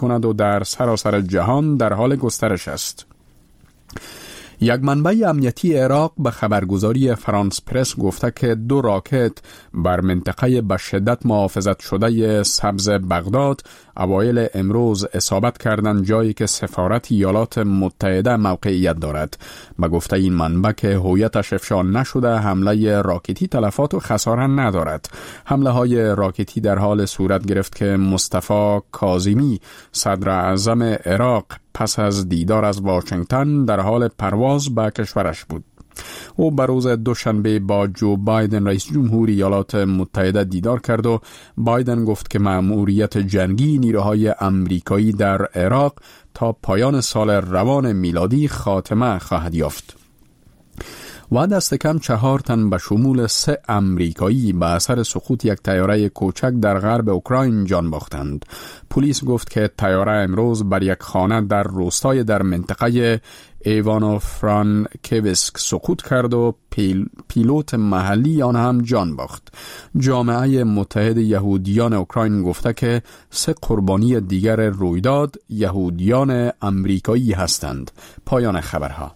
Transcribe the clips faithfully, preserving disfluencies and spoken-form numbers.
کند و در سراسر جهان در حال گسترش است. یک منبع امنیتی عراق به خبرگزاری فرانس پرس گفته که دو راکت بر منطقه به شدت محافظت شده سبز بغداد اوایل امروز اصابت کردند، جایی که سفارت ایالات متحده موقعیت دارد. به گفته این منبع که هویتش افشا نشده، حمله راکتی تلفات و خساره ندارد. حمله های راکتی در حال صورت گرفت که مصطفی کاظمی صدر اعظم عراق پس از دیدار از واشنگتن در حال پرواز به کشورش بود. او بر روز دوشنبه با جو بایدن رئیس جمهور ایالات متحده دیدار کرد و بایدن گفت که مأموریت جنگی نیروهای امریکایی در عراق تا پایان سال روان میلادی خاتمه خواهد یافت. و دست کم چهار تن به شمول سه امریکایی به اثر سقوط یک طیاره کوچک در غرب اوکراین جان باختند. پلیس گفت که طیاره امروز بر یک خانه در روستای در منطقه ایوانو فرانکیوسک سقوط کرد و پیل، پیلوت محلی آن هم جان باخت. جامعه متحد یهودیان اوکراین گفته که سه قربانی دیگر رویداد یهودیان امریکایی هستند. پایان خبرها.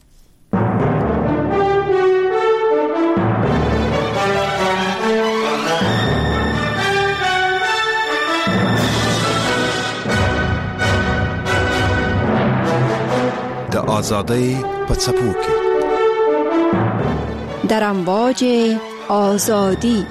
آزادی پڅپوکي در امواج آزادی.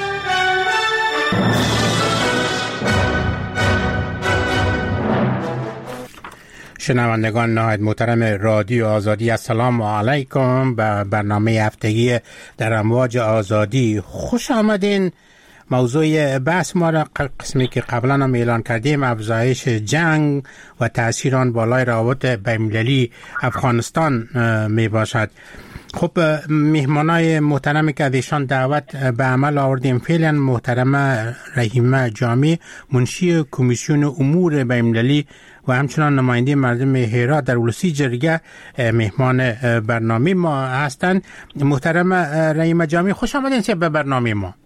شنوندگان نهایت محترم رادیو آزادی، السلام علیکم به برنامه هفتگی در امواج آزادی. خوش آمدین. موضوع بحث ما را قسمی که قبلا هم اعلان کردیم افزایش جنگ و تأثیر آن بالای روابط بین‌المللی افغانستان می باشد. خب مهمانای محترمی که ازشان دعوت به عمل آوردیم فعلا محترمه رحیمه جامی، منشی کمیسیون امور بین‌المللی و همچنان نماینده مردم هرات در ولسی جرگه مهمان برنامه ما هستند. محترمه رحیمه جامی، خوش آمدین به برنامه ما.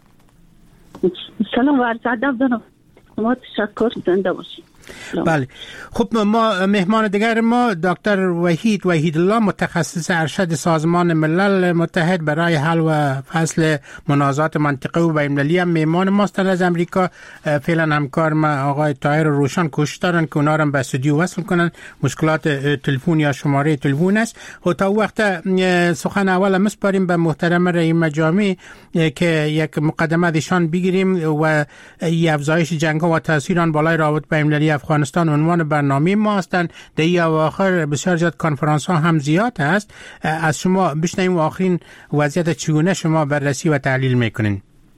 سلام و عرض ادب دارم. شما تشکر، زنده باشید. بله. خب ما مهمان دیگر ما دکتر وحید وحید الله، متخصص ارشد سازمان ملل متحد برای حل و فصل منازعات منطقه و بین‌المللی هم مهمان ماست از امریکا. فعلا همکار ما آقای طاهر روشن کوشش دارن که اونا رو به استودیو وصل کنن. مشکلات تلفن یا شماره تلفن است. و تا وقت سخن اول مسپاریم به محترم رحیمه جامی که یک مقدمه ازشان بگیریم و افزایش جنگ و تاثیر آن بالای روابط بین‌المللی افغانستان عنوان برنامه ما هستند. در این اواخر بسیار زیاد کنفرانس ها هم زیاد هست. از شما بشنویم و آخرین وضعیت چگونه شما بررسی و تحلیل میکنین.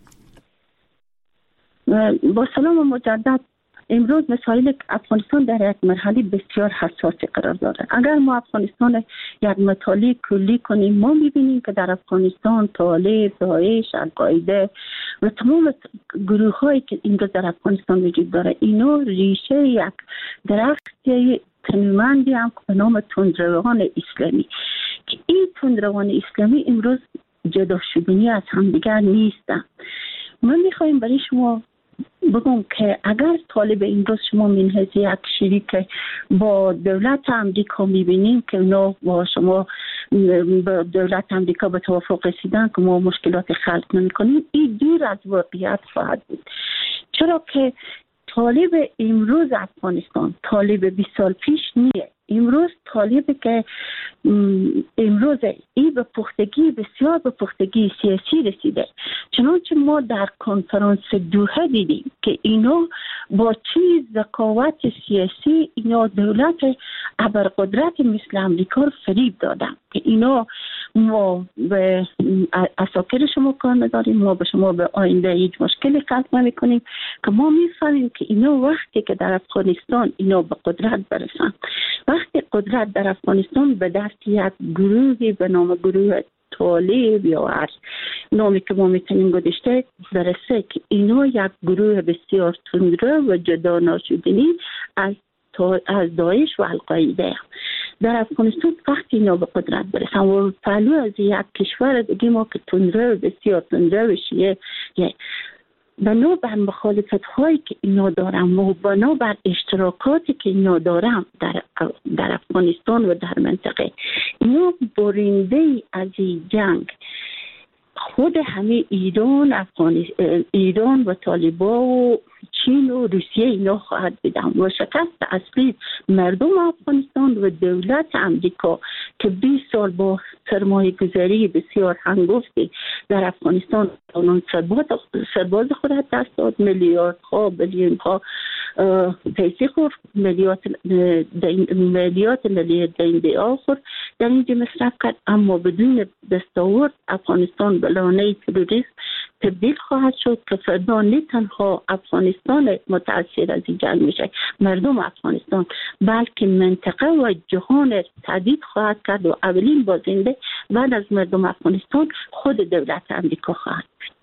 با سلام مجدد. امروز مسائل افغانستان در یک مرحله بسیار حساسی قرار دارد. اگر ما افغانستان یک مطالعه کلی کنیم، ما میبینیم که در افغانستان طالب، داعش، القاعده و تمام گروه هایی که امروز در افغانستان وجود داره، اینا ریشه یک درخت تنومندی هم به نام تندروان اسلامی که این تندروان اسلامی امروز جدا شدنی از همدیگر نیستن. من میخوایم برای شما بگم که اگر طالب امروز شما منحیث یک شریک با دولت امریکا میبینیم که اونا با شما با دولت امریکا به توافق رسیدن که ما مشکلات خلق نمی‌کنیم، این دور از واقعیت خواهد بود. چرا که طالب امروز افغانستان طالب بیست سال پیش نیه. امروز طالبی که امروز ای به پختگی بسیار به پختگی سیاسی رسیده. چنانچه ما در کنفرانس دوحه دیدیم که اینا با چیز ذکاوت سیاسی اینا دولت ابرقدرت مثل امریکا رو فریب دادن که اینا ما به اساکر شما کار نداریم، ما به شما به آینده هیچ مشکلی خلق نمی کنیم، که ما میفهمیم که اینا وقتی که در افغانستان اینا به قدرت برسن، وقتی قدرت در افغانستان به دست یک گروهی به نام گروه طالب یا هر نامی که ما میتونیم گذاشته برسه که اینا یک گروه بسیار تندرو و جدا ناشدنی از از داعش و القاعده در افغانستان وقتی اینا به قدرت برسن و پهلو از یک کشور دیگه ما که تندرو بسیار تندرو شیه بنا بر مخالفت هایی که اینا دارم و بنا بر اشتراکاتی که اینا دارم در, در افغانستان و در منطقه، اینا برنده از این جنگ خود همه ایران، افغانستان، ایران و طالبان و چین و روسیه اینا خواهد بدم و شکست اصلی مردم افغانستان و دولت امریکا که بیست سال با سرمایه گذاری بسیار هنگفتی در افغانستان آنان سرباز خود دست داد، میلیارد ها بیلیون ها پیسه خور، میلیارد میلیارد ملی دینده آخر در اینجا مصرف کرد، اما بدون دستاورد افغانستان به لانه تروریست تبدیل خواهد شد که فردا نه تنها افغانستان متاثر از این جنگ میشه، مردم افغانستان، بلکه منطقه و جهان تهدید خواهد کرد و اولین بازنده بعد از مردم افغانستان خود دولت امریکا خواهد.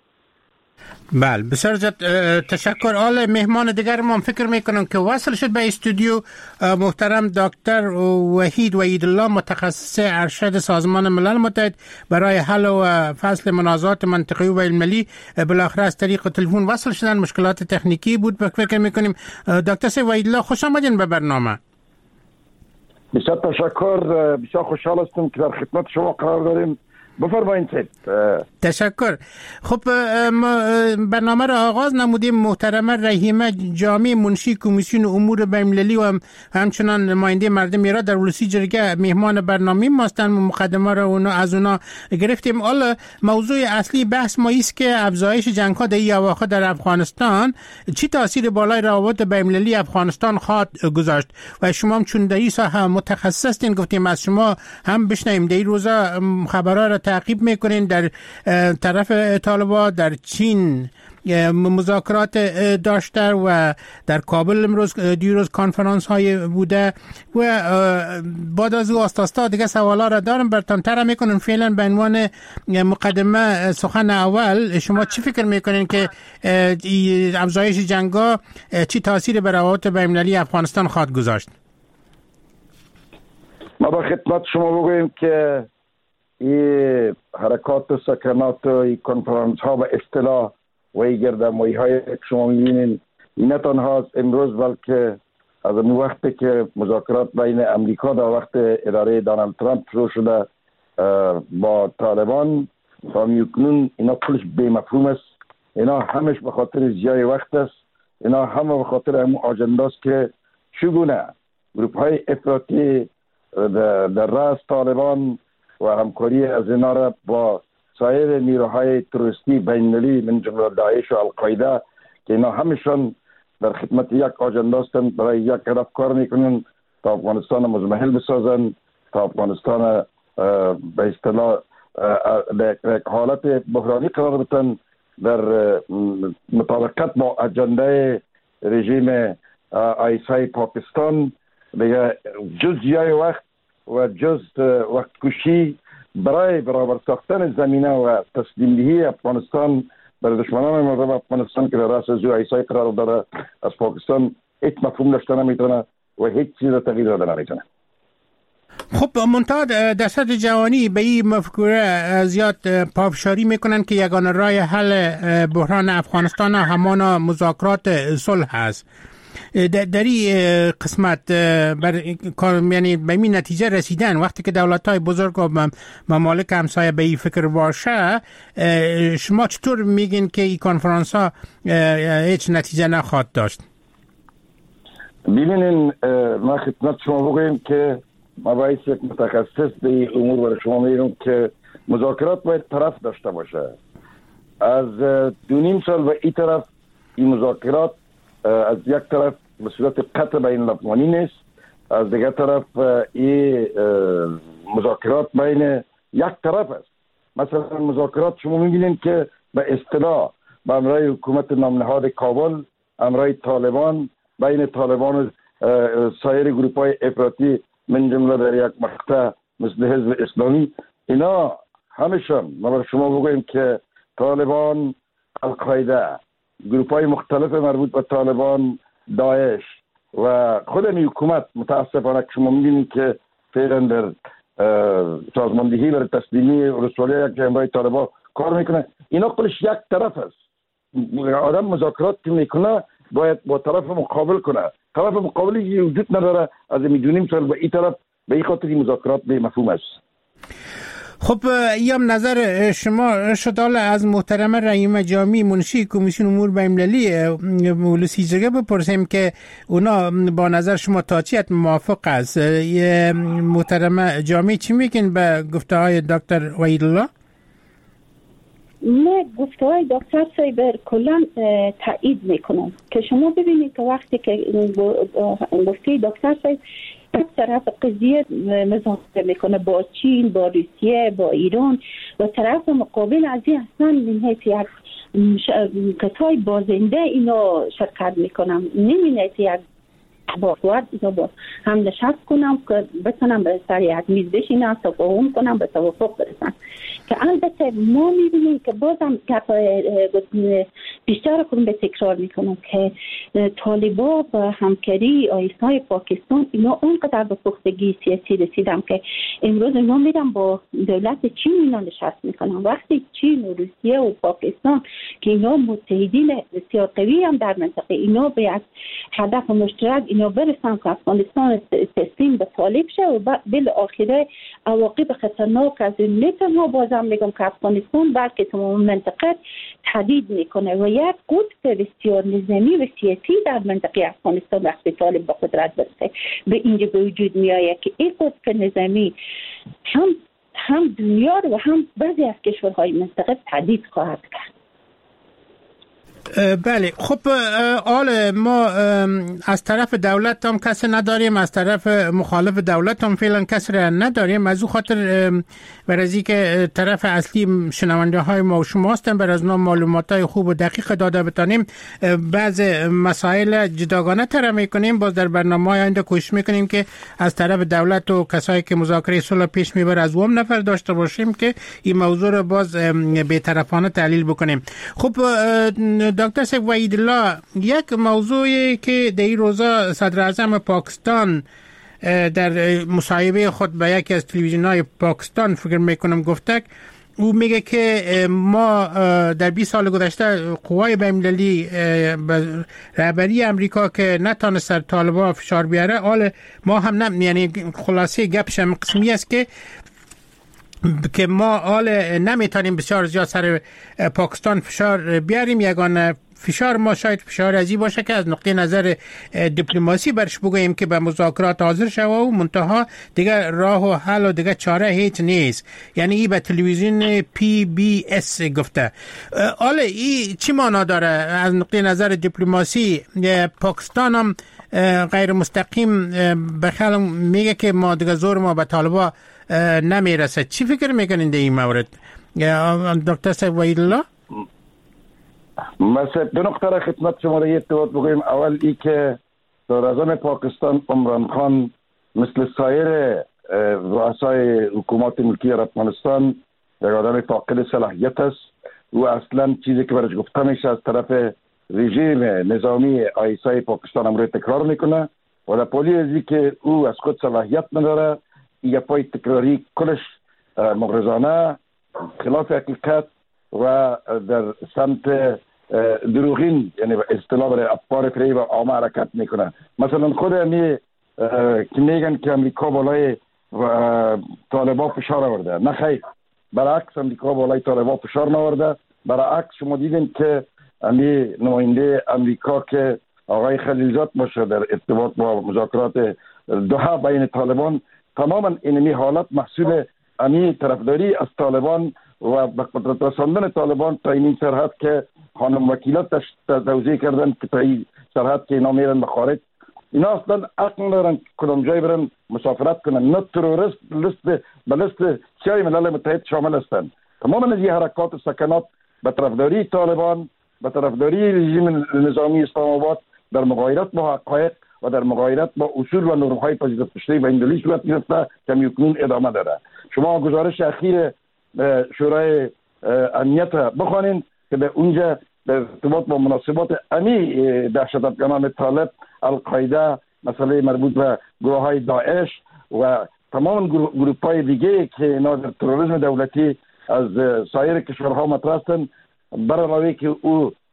بله بسیار زیاد تشکر. آل مهمان دیگر ما فکر میکنم که وصل شد به استودیو محترم دکتر وحید وحیدالله، متخصص ارشد سازمان ملل متحد برای حل و فصل منازعات منطقه‌ای و المللی، بالاخره از طریق تلفن وصل شدن، مشکلات تکنیکی بود. فکر میکنیم دکتر وحیدالله خوش آمدین به برنامه. بسیار تشکر، بسیار خوشحال هستم که در خدمت شما قرار داریم. بفرمایید. تشکر. خب برنامه را آغاز نمودیم. محترمه رحیمه جامی، منشی کمیسیون امور بین‌المللی و همچنان نماینده مردم ایران در ولسی جرگه مهمان برنامه ماستن. مقدمه را اونا از اونا گرفتیم. حالا موضوع اصلی بحث ما است که افزایش جنگ ها در این اواخر در افغانستان چی تاثیر بالای روابط بین‌المللی افغانستان خواهد گذاشت و شما هم چون در این ساحه متخصص هستین گفتیم از شما هم بشنویم. در این روزا خبرها را تعقیب میکنین. در طرف طالبان در چین مذاکرات داشته و در کابل امروز دیروز کنفرانس های بوده و بعد از او آستاستا دیگه سوالا را دارم براتون طرح میکنم. فعلا به عنوان مقدمه سخن اول شما چی فکر میکنین که افزایش جنگا چی تاثیر بر روابط بین‌المللی افغانستان خواهد گذاشت؟ ما با خدمت شما بگوییم که این حرکات و سکنات و این کنفرانس ها و اصطلاح و این گردمایی های که شما میبینین این نه تنها امروز بلکه از اون وقتی که مذاکرات بین امریکا در وقت اداره دونالد ترامپ شروع شده با طالبان تا میکنون اینا کلش بی مفهوم است. اینا همش به خاطر زیای وقت است. اینا همه به خاطر همون آجنداست که چگونه گروپ های افراطی در رأس طالبان و همکاری از اینا را با سایر نیروهای تروریستی بین‌المللی من جمله داعش و القاعده که اینا همشون در خدمت یک آجنده هستند، برای یک هدف کار میکنن تا افغانستان مزمحل بسازن، تا افغانستان به اصطلاح در حالت بحرانی قرار بدن در مطابقت با اجنده رژیم آیسای پاکستان. دیگه جز زیای وقت و جز وقت کشی برای برابر ساختن زمینه و تسلیم دهی افغانستان برای دشمنان مردم افغانستان که در رأس زو عیسی قرار داره از پاکستان هیچ مفهوم داشته نمیتونه و هیچ چیز تغییر داده نمیتونه. خب منتها در سطح جهانی به این مفکوره زیاد پافشاری میکنن که یگانه راه حل بحران افغانستان همان مذاکرات صلح است. در این قسمت بر یعنی به این نتیجه رسیدن وقتی که دولت‌های بزرگ و ممالک همسایه به این فکر باشه، شما چطور میگین که این کنفرانس ها هیچ نتیجه نخواهد داشت؟ ببینین ما خدمت شما بگویم که ما باید یک متخصص به این امور برای شما میگم که مذاکرات باید طرف داشته باشه. از دو نیم سال و این طرف این مذاکرات از یک طرف به صورت قطع بین الافغانی نیست، از دیگر طرف این مذاکرات بین یک طرف است. مثلا مذاکرات شما میبینید که به اصطلاح به امرای حکومت نامنهاد کابل، امرای طالبان، بین طالبان و سایر گروپ های افراطی من جمله در یک مقطع مثل حزب اسلامی، اینا همشون ما برای شما بگویم که طالبان، القاعده، گروپ های مختلف مربوط به طالبان، داعش و خود این حکومت متاسفانه که شما میبینید که فعلا در سازماندهی برای تسلیمی رسوالی یک جمعه طالبان کار میکنه، اینا کلش یک طرف است. آدم مذاکرات که میکنه باید با طرف مقابل کنه. طرف مقابلی وجود نداره. از میدونیم سال به این طرف به این خاطر مذاکرات به مفهوم است. خب ایام نظر شما شدال از محترم رحیم جامی منشی کمیسیون امور بین‌المللی مولوسیجگه بپرسیم که اونا با نظر شما تا چی موافق است. محترم جامی چی میگن به گفته های دکتر وحیدالله؟ من گفته های دکتر سایبر کلان تایید میکنم که شما ببینید که وقتی که گفته دکتر سایبر یک طرف قضیه مذاکره میکنه با چین، با روسیه، با ایران و طرف مقابل از این اصلا نمیشه یک کسای بازنده اینا شرکت میکنم، نمیشه یک با قوت اینا با هم نشست کنم که بتونم به سر یک میز بشینم تفاهم کنم به توافق برسن. که البته ما میبینیم که بازم بیشتر کنم به تکرار میکنم که طالبان و همکاری آیسای پاکستان اینا اونقدر به پختگی سیاسی رسیدم که امروز اینا میرم با دولت چین اینا نشست میکنم. وقتی چین و روسیه و پاکستان که اینا متحدین بسیار قوی هم در منطقه، اینا به یک هدف مشترک اینا برسن که افغانستان تسلیم به طالب شه و بالاخره عواقب خطرناک از این نه تنها بازم میگم که افغانستان بلکه تمام منطقه تهدید میکنه و یک قطب بسیار نظامی و سیاسی در منطقه افغانستان وقتی طالب به قدرت برسه به اینجا به وجود میآید که این قطب نظامی هم هم دنیا رو و هم بعضی از کشورهای منطقه تهدید خواهد کرد. بله خب آل ما از طرف دولت هم کسی نداریم، از طرف مخالف دولت هم فعلا کسی نداریم. از او خاطر برازی که طرف اصلی شنونده های ما و شما هستن بر از اونا معلومات های خوب و دقیق داده بتانیم بعض مسائل جداگانه تر میکنیم. باز در برنامه های آینده کوشش میکنیم که از طرف دولت و کسایی که مذاکره صلح پیش میبره از اون نفر داشته باشیم که این موضوع رو باز بی‌طرفانه تحلیل بکنیم. خب دکتر سیف وحیدالله، یک موضوعی که در این روزا صدر اعظم پاکستان در مصاحبه خود به یکی از تلویزیون‌های پاکستان فکر میکنم گفته، او میگه که ما در بیست سال گذشته قوای بین‌المللی رهبری امریکا که نتانست سر طالبان فشار بیاره، حال ما هم نم، یعنی خلاصه گپش هم قسمی است که که ما حال نمیتونیم بسیار زیاد سر پاکستان فشار بیاریم. یگانه فشار ما شاید فشار ازی باشه که از نقطه نظر دیپلماسی برش بگوییم که به مذاکرات حاضر شوه و منتها دیگه راه و حل و دیگه چاره هیچ نیست. یعنی ای به تلویزیون پی بی اس گفته. حالا ای چی معنا داره از نقطه نظر دیپلماسی؟ پاکستان هم غیر مستقیم بخیال میگه که ما دیگه زور ما به طالبا نمیرسه. چی فکر میکنین در این مورد دکتر سیف وحیدالله؟ مثلا دو نقطه را خدمت شما را ارتباط بگویم. اول ای که صدراعظم پاکستان عمران خان مثل سایر رؤسای حکومت ملکی افغانستان یک آدم فاقد صلاحیت است و اصلا چیزی که برش گفته میشه از طرف رژیم نظامی آیسای پاکستان امروز تکرار میکنه و در پولی ازی که او از خود صلاحیت نداره. یک پای تکراری کلش مغرضانه خلاف حقیقت و در سمت دروغین، یعنی اصطلاح برای افکار فریب و عامه حرکت میکنه. مثلا خود امی که میگن که امریکا بالای طالبان فشار آورده، نه خیر، برعکس امریکا بالای طالبان فشار نآورده. برعکس شما دیدین که امی نماینده امریکا که آقای خلیلزاد باشه در ارتباط با مذاکرات دوحه بین طالبان، تماما اینمی حالت محصول امی طرفداری از طالبان و به قدرت رساندن طالبان تا این سرحد که خانم وکیلات توضیح کردن که تا این سرحد که اینا میرن به خارج، اینا اصلا عقل ندارن کدام جای برن مسافرت کنن، نه تروریست لیست به لیست سیاه ملل متحد شامل هستند. تماما از این حرکات و سکنات به طرفداری طالبان، به طرفداری رژیم نظامی اسلام آباد در مغایرت با حقایق و در مغایرت با اصول و نرم‌های پذیرفته بین‌المللی صورت گرفته که اکنون ادامه داره. شما گزارش اخیر شورای امنیت بخوانین که به اونجا در ارتباط با مناسبات امی دهشت افکنان طالب، القاعده، مسئله مربوط به گروه های داعش و تمام گروپ های دیگه که اینا در تروریسم دولتی از سایر کشورها مطرح هستند، برای که او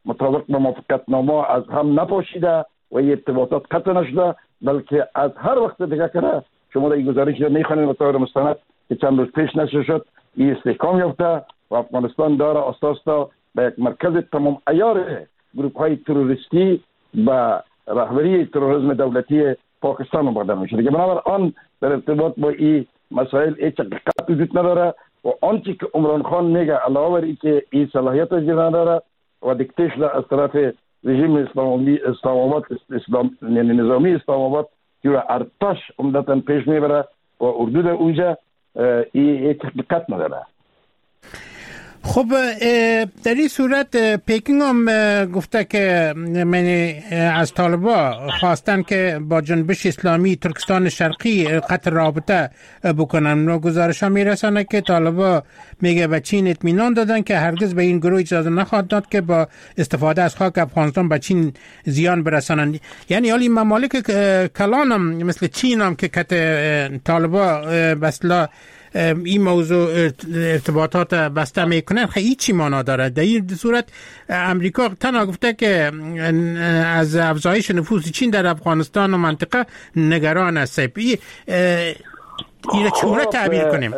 مطابق به موافقتنامه از هم نپاشیده و این ارتباطات قطع نشده، بلکه از هر وقت دیگه کنه شما در این گزارش میخوانید به طور مستند که چند روز پیش نشر شد این استحکام یافته و افغانستان داره اساس تا به یک مرکز تمام عیار گروپ های تروریستی و رهبری تروریسم دولتی پاکستان مبادل میشه دیگه. بنابراین در ارتباط با این مسائل هیچ حقیقت وجود نداره و آنچه که عمران خان میگه علاوه بر اینکه این صلاحیت اجرا نداره و دیکتیشن از طرف رژیم اسلامی اسلام آباد اسلام یعنی نظامی اسلام آباد که ارتش عمدتا پیش میبره و اردو در اونجا این حقیقت نداره. خب در این صورت پیکینگ هم گفته که من از طالبا خواستن که با جنبش اسلامی ترکستان شرقی قطع رابطه بکنن و گزارش ها میرسانه که طالبا میگه به چین اطمینان دادن که هرگز به این گروه اجازه نخواهد داد که با استفاده از خاک افغانستان به چین زیان برسانند. یعنی حالی ممالک کلان هم مثل چین هم که قطع طالبا بسلا این موضوع ارتباطات بسته میکنن خیلی چی معنا داره؟ در این صورت امریکا تنها گفته که از افزایش نفوذ چین در افغانستان و منطقه نگران است. این چطور تعبیر کنیم؟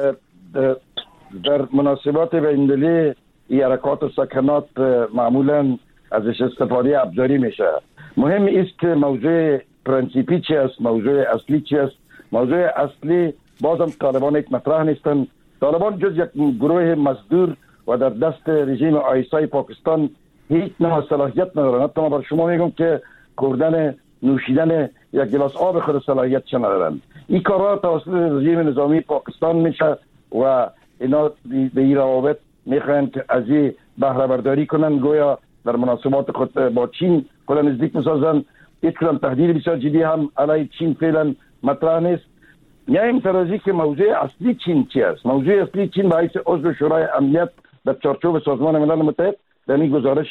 در مناسبات بین‌المللی این حرکات و سکنات معمولا ازش استفاده ابزاری میشه. مهم است که موضوع پرنسیپی چی است، موضوع اصلی چی است. موضوع اصلی بازم طالبان یک مطرح نیستن. طالبان جز یک گروه مزدور و در دست رژیم آیسای پاکستان هیچ نوع صلاحیت ندارن. حتی ما بر شما میگم که خوردن نوشیدن یک گلاس آب خود صلاحیت چه ندارن. این کارها توسط رژیم نظامی پاکستان میشه و اینا به این روابط میخواین که از این بهره برداری کنن، گویا در مناسبات خود با چین خود نزدیک بسازن. هیچ کدام تهدید بسیار جدی هم علیه چین فعلا مطرح نیست. میایم ترازی که موضوع اصلی چین چی است. موضوع اصلی چین به حیث عضو شورای امنیت در چارچوب سازمان ملل متحد در این گزارش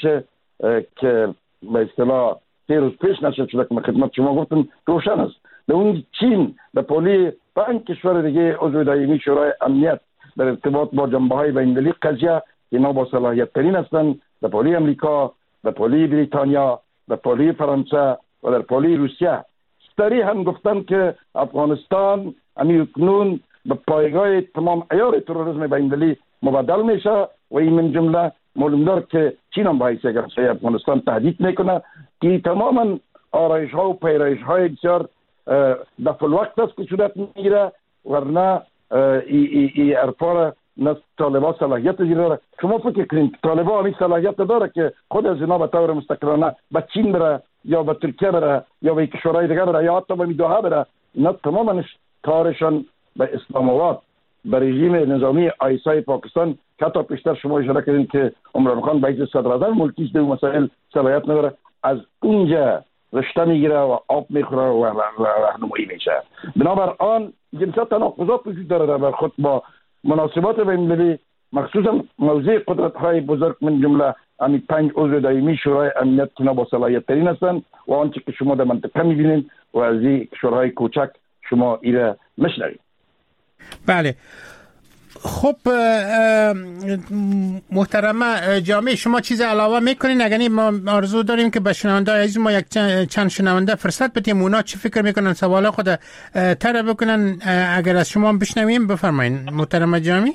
که به اصطلاح سه روز پیش نشر شده که خدمت شما گفتم روشن است. در اون چین به پلی پنج کشور دیگه عضو دائمی شورای امنیت در ارتباط با جنبه‌های بین‌المللی قضیه اینا با صلاحیت ترین هستند. در پلی امریکا، در پلی بریتانیا، در پلی فرانسه و در پلی روسیه صریح هم گفتن که افغانستان اکنون به پایگاه تمام عیار تروریسم بین‌المللی مبادل میشه و این من جمله معلوم دار که چین هم باعث گرچه افغانستان تهدید میکنه که تماما آرایش ها و پیرایش های بسیار دفع الوقت است که صورت میگیره، ورنه ای ای ارفار نه طالبان صلاحیت داره. شما فکر کنید طالبان این صلاحیت داره که خود از اینا به طور مستقلانه به چین بره یا به ترکیه بره یا به کشورهای دیگه بره یا حتی به دوحه بره. اینا تماما کارشان به اسلام آباد، به رژیم نظامی آیسای پاکستان که حتی پیشتر شما اشاره کردین که عمران خان به حیث صدر اعظم ملکی در مسائل صلاحیت نداره، از اونجا رشته میگیره و آب میخوره و راهنمایی میشه. بنابراین جنسات تناقضات وجود داره در خود با مناسبات بین‌المللی، مخصوصا موضوع قدرت های بزرگ من جمله همین پنج عضو دائمی شورای امنیت که با صلاحیت ترین هستند و آنچه که شما در منطقه میبینید و از این شورای کوچک شما ایره مشنوید. بله. خب محترمه جامعه شما چیز علاوه میکنین؟ اگر ما آرزو داریم که به شنونده عزیز ما یک چند شنونده فرصت بدیم اونا چی فکر میکنن، سوال خود طرح بکنن. اگر از شما بشنویم بفرمایین محترمه جامعه.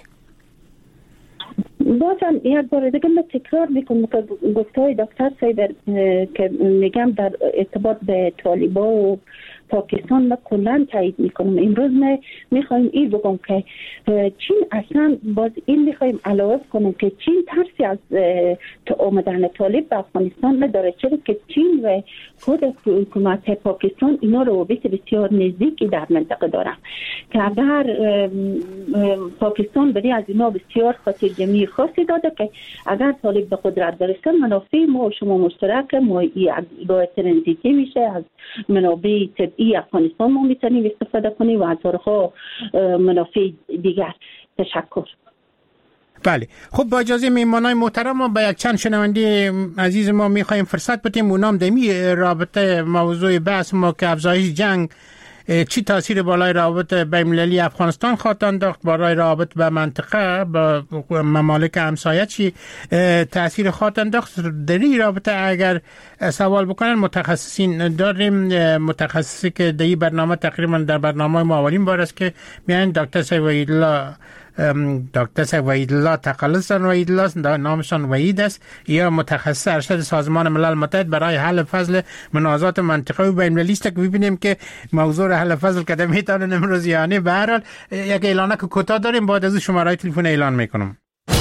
بازم یک بار دیگه من تکرار میکنم که گفتهای دکتر سایبر که میگم در ارتباط به طالبان و پاکستان ما کلان تایید میکنم. امروز ما میخوایم این بگم که چین اصلا باز این میخوایم علاوه کنم که چین ترسی از آمدن طالب به افغانستان نداره، چرا که چین و خود حکومت پاکستان اینا روابط بسیار نزدیکی در منطقه دارن که اگر پاکستان بری از اینا بسیار خاطر جمعی خاصی داده که اگر طالب به قدرت برسه منافع ما و شما مشترک، ما راه ترانزیتی میشه، از منابع طبیعی افغانستان ما میتونیم استفاده کنیم و از طرفها منافع دیگر. تشکر. بله. خب با اجازه میهمانای محترم ما به یک چند شنونده عزیز ما میخوایم فرصت بدیم، اونام دمی رابطه موضوع بحث ما که افزایش جنگ چی تاثیر بالای روابط بین‌المللی افغانستان خواهد انداخت، بالای روابط به منطقه با ممالک همسایه چی تاثیر خواهد انداخت در این رابطه؟ اگر سوال بکنن متخصصین داریم، متخصصی که در این برنامه تقریبا در برنامه ما اولین بار است که میان دکتر سید وحیدالله دکتر سید وحیدالله تقلص وحیدالله، نامشان وحید است، یا متخصص ارشد سازمان ملل متحد برای حل فصل منازعات منطقه‌ای و بین‌المللی است که ببینیم که موضوع حل فصل کدام میتونه امروز یعنی به هر حال یک اعلانه که کوتاه داریم، بعد از شماره تلفن اعلان میکنم.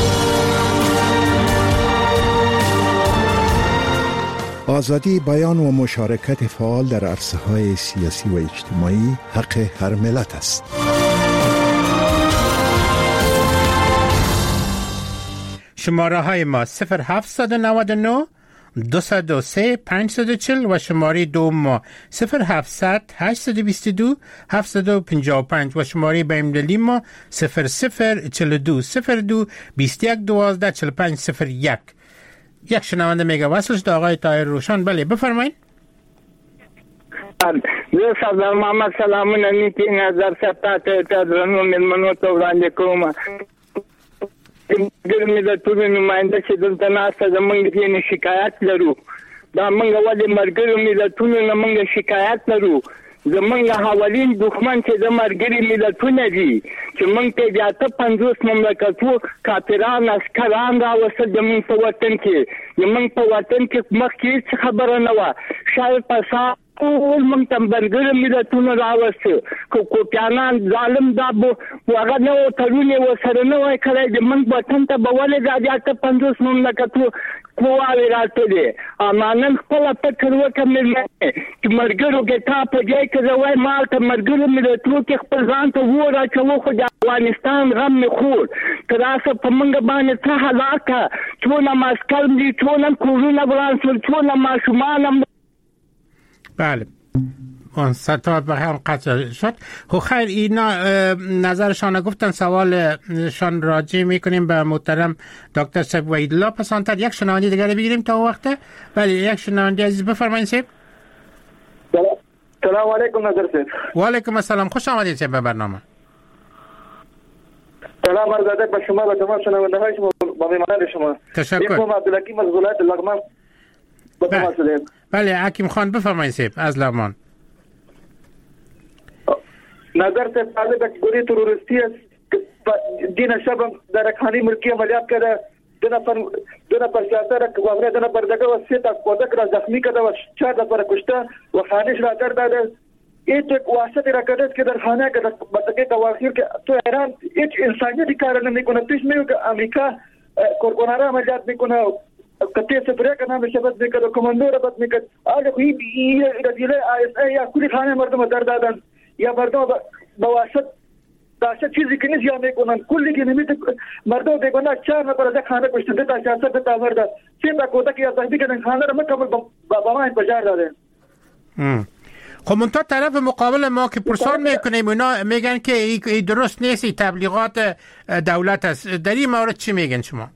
آزادی بیان و مشارکت فعال در عرصه‌های سیاسی و اجتماعی حق هر ملت است. شماره های ما صفر هفت نه نه دو صفر سه پنج چهار صفر و شماره دو ما صفر هفتصد هشت دو دو هفت پنج پنج و شماره بین‌المللی ما صفر صفر چهل و دو صفر دو بیست و یک دوازده چهل و پنج صفر یک. یک شنونده میگه وصل شد، آقای طاهر روشن. بله بفرمایید. زه سردار محمد سلامونه نیکی نظر سپاته ته درنو مېلمنو ته وړاندې کوم. ګر مې د ټولو نماینده چې دلته ناسته زمونږ ځینې شکایت لرو، دا موږ ولې ملګرو ملتونو نه موږ شکایت لرو. زمونږ حوالین دښمن چې د ملګري ملتونه دي چې موږ ته د اته پنځوس مملکتو کافران عسکران راوستل زموږ په وطن کې. زموږ په وطن کې مخکې هېڅ خبره نه وه، شاید فساد ټول موږ ته ملګري ملتونه راوسته، کوپیانان ظالم دا هغه نه و تړون یې ورسره نه وای کړی. د موږ وطن ته به ولې دا د اته پنځوس مملکتو قواوې راتلې؟ اما نن خپله فکر وکړه مېرمنې چې ملګرو کې تا په ځای کې زه وایم ما هلته ملګرو ملتونو کې خپل ځان ته اور اچوه، خو د افغانستان غم مې خور که راسه په موږ باندې څه هلاکه، څونه مسکل دي، څونه کورونه وران شول، څونه ماشومان هم. بله اون سطح به هم قطع شد. خب خیر اینا نظرشان گفتن، سوالشان راجع میکنیم به محترم دکتر سید وحیدالله پسانتر. یک شنونده دیگر بگیریم تا وقته. بله یک شنونده عزیز بفرمایید سید. سلام علیکم نظر سید. و علیکم السلام، خوش آمدید سید به برنامه. سلام عرض ادب به شما و تمام شنونده های شما با میهمانان شما. تشکر. من عبدالحکیم از ولایت لغمان. بله, بله حکیم خان بفرمایید سید از لغمان. نظر سے طالب ایک بری تروریستی دین شب در رکھانی ملکی عملیات کرده دو نفر دو نفر سیاسر وغیره دو نفر دگه و سه تا کودک را زخمی کرده و چهار نفر کشته و خانش را کرده. ایت یک واسطه را کرده که در خانه که بطقه تواخیر که تو ایران ایت انسانیتی کار نمیکنه. پیش میو که امریکا کورکونارا عملیات میکنه، کتی سفره که نام شبت میکرد، کماندو را بط میکرد. آگه خوی رجیله آی اس ای یا کلی خانه مردم در دادن یا مردم بواسط داشت چیزی که نیست یا میکنن کلی که نمیده مردم بگونه چهار نفر از خانه کشته دیتا سیاست دیتا مرده سه تا کودک یا زخمی کردن خانه را مکمل با ما انفجار داده. خب منتها طرف مقابل ما که پرسان میکنیم اونا میگن که ای درست نیست، ای تبلیغات دولت است. در این مورد چی میگن شما؟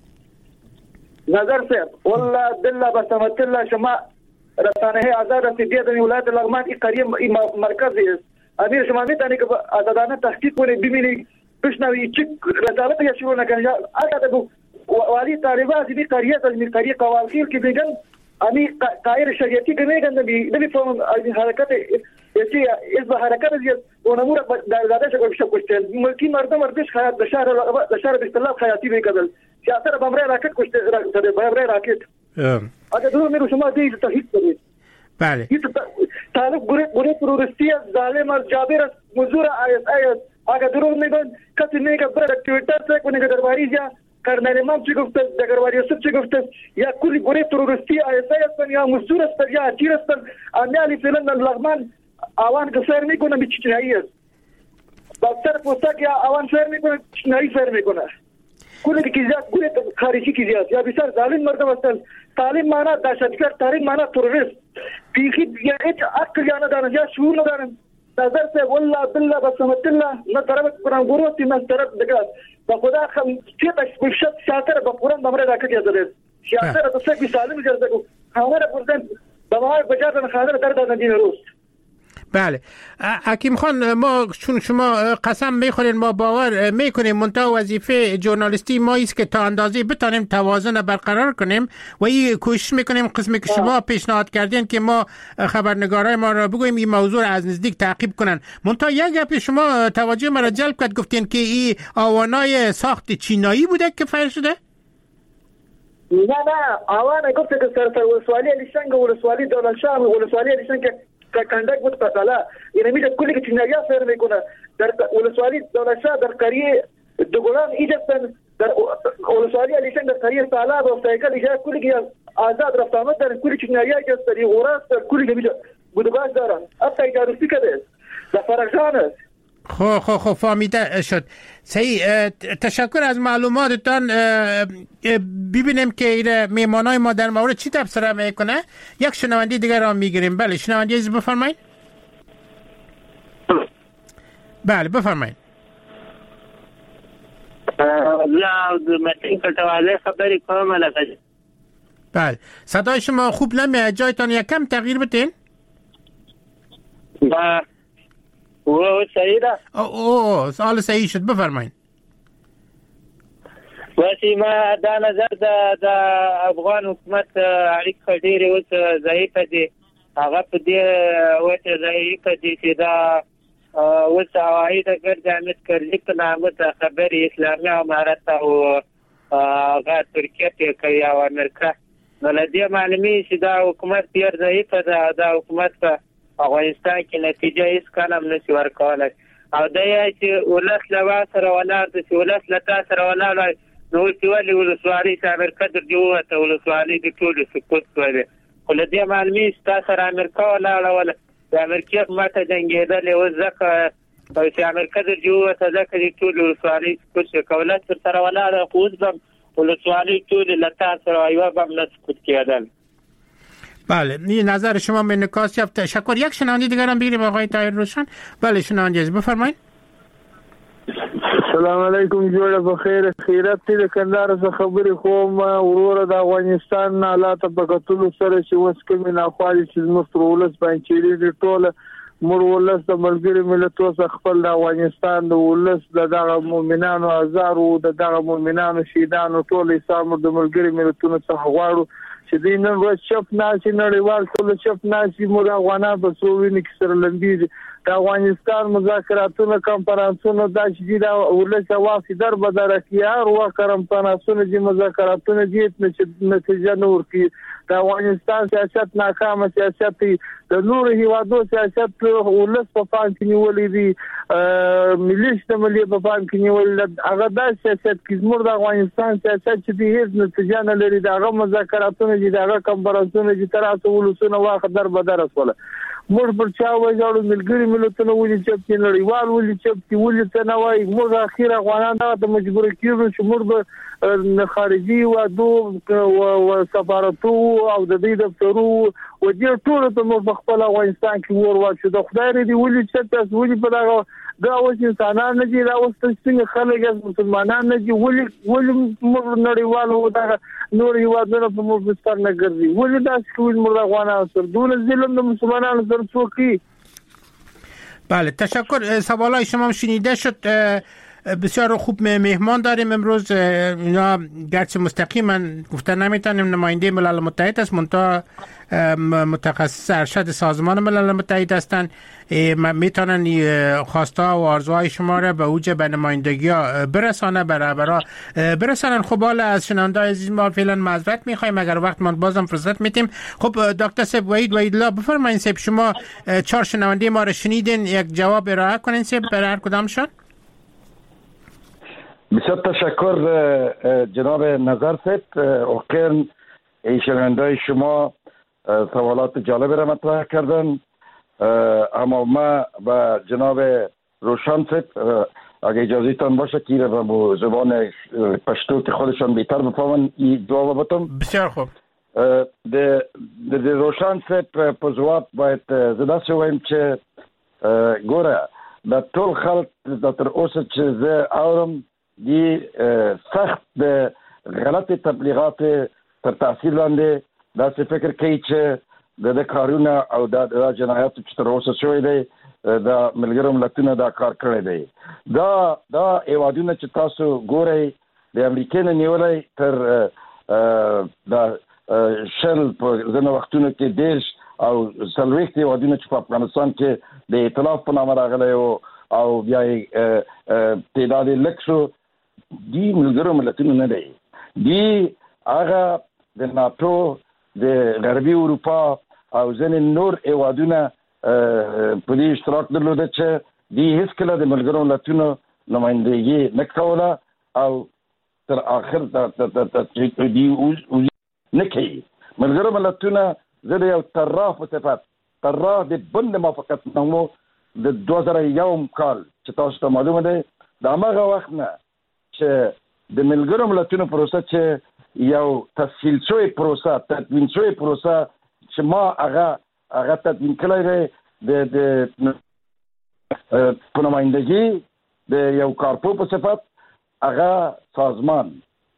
نظر صاحب والله بالله بسمت الله شما رسانه آزاد است دیدن ولایت لغمان این قریه مرکزی است. امیر شما میتونید که آزادانه تحقیق کنید ببینید بشنوید چه رسالت یا شروع نکنید. یا اگر بگو والی طالبان این قریه از این قریه قوالخیر که میگن امی قایر شریعتی که میگن نبی نبی فهم این حرکت اسی از حرکت از اون امور در زاده شکل کشتن ملکی مردم ارتش خیات دشار دشار باستلاب خیاتی میکردن سیاست بمره راکت کشته شده بمره راکت. اگر دو میرو شما دیگه تحقیق کنید. بله. طالب گره گره تروریستی ظالم از جابر از مزور آی اس ای اگر دروغ میگن کسی میگه برای توییتر سے کنه که درباری یا کرنل امام چی گفته درباری یوسف چی گفته یا کلی گره تروریستی آی اس ای است یا مزور است یا چیر است امیالی فعلا لغمان آوان که سر میکنه به چنایی است دکتر پوستا که آوان سر میکنه چنایی سر میکنه کلی که کیزیات گره خارجی کیزیات یا بسیار ظالم مردم هستند. تعلیم مانا دهشتگرد، تعلیم مانا تروریست. بیخی یا هیچ عقل یا ندارن یا شعور ندارن. نظر سے والله بالله بسمت الله نه طرف قرآن گروتی نه طرف دگرد با خدا خم چیتش بشت شاطر با قرآن بمره راکت یادرد شاطر تو سگ سالم جرده کو خانه پرسن بمای بجار خانه در دادن دین روز. بله حکیم خان، ما چون شما قسم میخورین ما باور میکنیم منتها وظیفه ژورنالیستی ما است که تا اندازه بتانیم توازن برقرار کنیم و این کوشش میکنیم قسمی که شما پیشنهاد کردین که ما خبرنگارای ما را بگوییم این موضوع از نزدیک تعقیب کنن. منتها یک گپ شما توجه مرا جلب کرد، گفتین که این آوانای ساخت چینایی بوده که فعال شده؟ نه نه آوانه گفته که سر سر ولسوالی علیشنگ و ولسوالی دولت شاه و ولسوالی علیشنگ که کندک بود پسالا یعنی میشه کلی که چینایا سر میکنه در ولسوالی دولت شاه در قریه دوگلان ایجاستن، در ولسوالی علیشنگ در قریه سالاب و سایکل ایجاد کلی که آزاد رفت آمد در کلی چینایا که سری اوراس در کلی که میشه بودگاش دارن اب تایجاروسی کده در فرقشان است. خب خب خب فهمیده شد. صحیح، تشکر از معلوماتتان. ببینیم که میمانای ما در مورد چی تبصره میکنه. یک شنونده دیگر را میگیریم. بله شنونده عزیز بفرمایید. بله بفرمایید. لا متین کلتواله خبری کنم علاقه. بله صدای شما خوب نمیاد، جایتان یکم تغییر بدین. با او صحیح ده؟ اوه سوال صحیح شد، بفرمایید. واسی ما دا نظر د د افغان حکومت اړیکې ډېرې اوس ضعیفه دي، هغه په دې وجه ضعیفه دي چې دا اوس هوایي ډګر د امیر کرزي په نامه د خبرې اسلامي امارت او هغه ترکیه ته کوي او امریکا، نو له دې معلومي چې دا حکومت ډېر ضعیفه ده. دا حکومت په افغانستان کې نتیجه هیڅ کله هم نشي ورکولی او دا یې چې ولس له وا سره ولاړ دی، چې ولس له تا سره ولاړ نو اوس یې ولې ولسوالۍ چې امریکا در دې ووته ولسوالۍ د ټولو سقوط شوی، خو له دې معلومي چې تا سره امریکا ولاړه وله د امریکې په ماته جنګېدلې اوس ځکه چې امریکا در دې ووته ځکه د ټولو ولسوالۍ سقوط شوی، که ولس ورسره ولاړه خو اوس به هم ولسوالۍ ټولې له تا سره یوه به هم نه سقوط کېدل. بله این نظر شما به نکاس یافت. تشکر. یک شنونده دیگر هم بگیریم آقای طاهر روشن. بله شنونده عزیز بفرمایید. السلام علیکم، جوړه بخیر. خیرات دې کندهار څخه خبرې کوم. وروره د افغانستان حالات په کتلو سره چې اوس کومې ناخوالې چې زموږ ولس باندې چیرې ټوله مور ولس د ملګري ملتونو څخه خپل د افغانستان د ولس د دغه مؤمنانو هزارو د دغه مؤمنانو شهیدانو ټول حساب د ملګري ملتونو څخه غواړو چې دې نن ورځ چپ ناشي نړیوال ټول چپ ناشي مور افغانان په سووینه کې سره لندې د افغانستان مذاکراتونو کنفرانسونو د چې دا ولس واسي در بدر کیار و کنفرانسونو د مذاکراتونو دې نتیجه نور کی د افغانستان سیاست ناکام سیاست د نور هیوادو سیاست ولس په پام کې نیولې دي، ملیش د ملي په پام کې نیولې هغه د سیاست کې زموږ د افغانستان سیاست چې د هیڅ نتیجه نه لري، دغه مذاکراتونو دي دغه کنفرانسونو دي تر اوسه ولسونه واخ در بدر وسوله موږ پر چا وایو ملګری ملتونه ولې چې په نړیوال ولې چې ولې ته نه وایي موږ اخیرا افغانان ته مجبور کیږو چې موږ به خارجي و دو او سفارتو او د دې دفترو و دې ټول ته موږ خپل افغانستان کې ور واچو د خدای دې ولې چې تاسو ولې په دغه دا اوس انسانان نه دي، دا اوس څنګه خلک از مسلمانان نه دي، ولې ولې موږ نړیوال و دا نور هیوادونه په موږ بستر نه ګرځي، ولې دا څه موږ افغانان سره دونه ظلم د مسلمانانو سره څوکي. بله تشکر. سوالای شما شنیده شد. بسیار خوب مهمان داریم امروز. اینا گرچه مستقیما گفتن نمیتونیم نماینده ملل متحد است، منتها متخصص ارشد سازمان ملل متحد هستند، میتونن خواستا و آرزوهای شما را به اوج به نمایندگی ها برسانه برابرا برسانن. خب حالا از شنونده عزیز ما فعلا معذرت میخوایم اگر وقت ما بازم فرصت میتیم. خب دکتر سیب وحید وحیدالله بفرمایید. سیب شما چهار شنونده ما را شنیدین، یک جواب ارائه کنین سیب برای هر کدامشان. بسیار تشکر جناب نظر صاحب. واقعا شنونده شما سوالات جالب را مطرح کردن، اما ما با جناب روشن صاحب اگه اجازه تان باشه که را با زبان پشتو که خودشان بهتر بفهمن این جواب بدم. بسیار خوب. د د روشن صاحب په جواب باید زدا شویم چې ګوره د ټول خلک د تر اوسه چې زه اورم دی سخت د غلط تبلیغات تر تاثیر لاندې داسې فکر کوي چې د کارونه او د جنایات چې تر اوسه شوی دی د ملګرو ملتونو دا کار کړی دی. دا دا ایوادونه چې تاسو ګورئ د امریکا نه نیولای تر د شل په ځینو وختونو کې دیش او څلوېښت ایوادونه چې په افغانستان کې د ائتلاف په نامه راغلی او بیا یې تعداد یې لږ شو. دي ملګرو ملتونو نه دی، دي هغه د ناټو د غربي اروپا او ځینې نور ایوادونه په دې اشتراک درلوده چې دي هیڅکله د ملګرو ملتونو نمایندګي نه کوله او تر اخر د دي نه کوي. ملګرو ملتونه زه د یو طراح په صفت طراح د بند موافقت نامو د دوه زره یو کال چې تاسو ته معلومه دی د هماغه وخت نه چې د ملګرو ملتونو پروسه چې یو تسهیل شوی پروسه تدوین شوی پروسه چې ما هغه هغه تدوین کړی دی د د په نمایندګي د یو کارپو په صفت هغه سازمان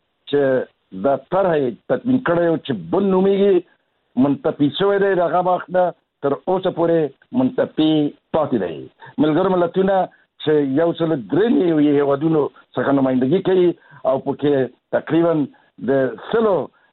چې د طرحې تدوین کړی چې بن نومیږي منتفي شوی دی د هغه وخت نه تر اوسه پورې منتفي پاتې دی. ملګرو ملتونه چې یو سل درې هیوادونو څخه نمایندګي کوي او پکې تقریبا د سلو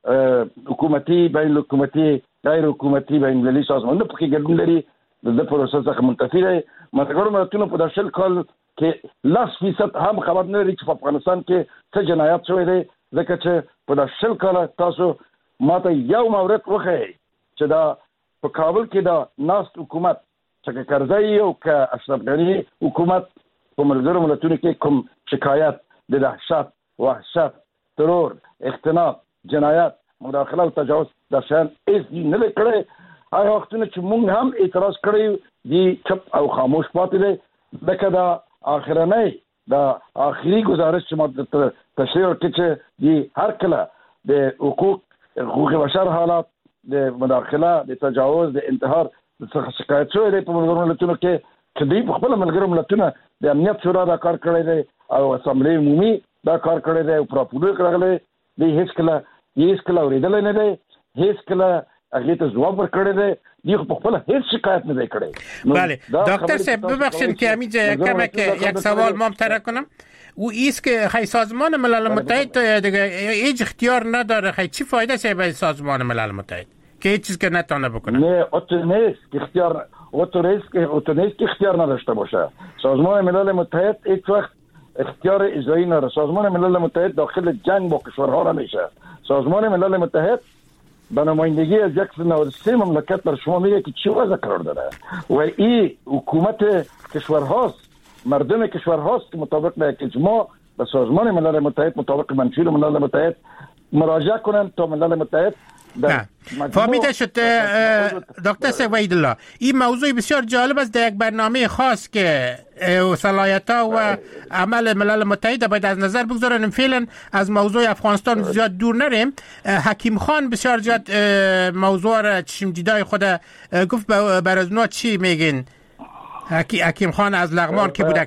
حکومتي بین حکومتي غیر حکومتي بین المللي سازمانونه پکې ګډون لري د پروسه څخه منتفي دی. ملګرو ملتونه په داشل کال کې لاس فیصد هم خبر نه لري چې په افغانستان کې څه جنایات شوی دی ځکه چې په داشل کال تاسو ماته یو مورد وخی چې دا په کابل کې دا ناست حکومت چې کرزی او که اشرف غنی حکومت په ملګرو ملتونو کې کوم شکایت د دهشت وحشت ترور اختناق جنایت مداخله او تجاوز د شان هیڅ نه کړی. هغه وختونه چې موږ هم اعتراض کړی دي چپ او خاموش پاتې دی لکه دا آخرنۍ دا آخري گزارش چې ما تشریح وکړي چې دی هر کله د حقوق حقوق بشر حالات د مداخله د تجاوز د انتحار څخه شکایت شوی دی په ملګرو ملتونو کې چې دوی په خپل ملګرو ملتونو د امنیت شورا دا کار کړی دی او اسامبلې عمومي دا کار کړی دی او پراپورټ راغلی دی. هیڅ کله هیڅ کله اورېدلی نه دی، هیڅ کله هغې ته ځواب ورکړی دی، دی خو په خپله هیڅ شکایت نه دی کړی. بله دکتر صاحب ببخشید که همینجا کمک یک سوال ما مطرح کنم. او ایست که خیلی سازمان ملل متحد دیگه هیچ اختیار نداره، خیلی چی فایده شه به سازمان ملل متحد که هیچ چیز که نتونه بکنه؟ نه اتونیست اختیار اتونیست اتونیست اختیار نداشته باشه. سازمان ملل متحد هیچ وقت اختیار اجرایی نداره. سازمان ملل متحد داخل جنگ با کشورها نمیشه. سازمان ملل متحد به نمایندگی از یک نود و سه مملکت بر شما میگه که چی وضع قرار داره و این حکومت کشورهاست، مردم کشورهاست که مطابق به اجماع به سازمان ملل متحد مطابق منشور ملل متحد مراجعه کنند تا ملل متحد. فهمیده شد دکتر وحید الله. این موضوع بسیار جالب است در یک برنامه خاص که صلاحیت‌ها و عمل ملل متحد باید از نظر بگذارن. فعلا از موضوع افغانستان زیاد دور نریم. حکیم خان بسیار زیاد موضوع را چشم دیدای خود گفت. بر از اونا چی میگین؟ حکیم خان از لغمان که بودک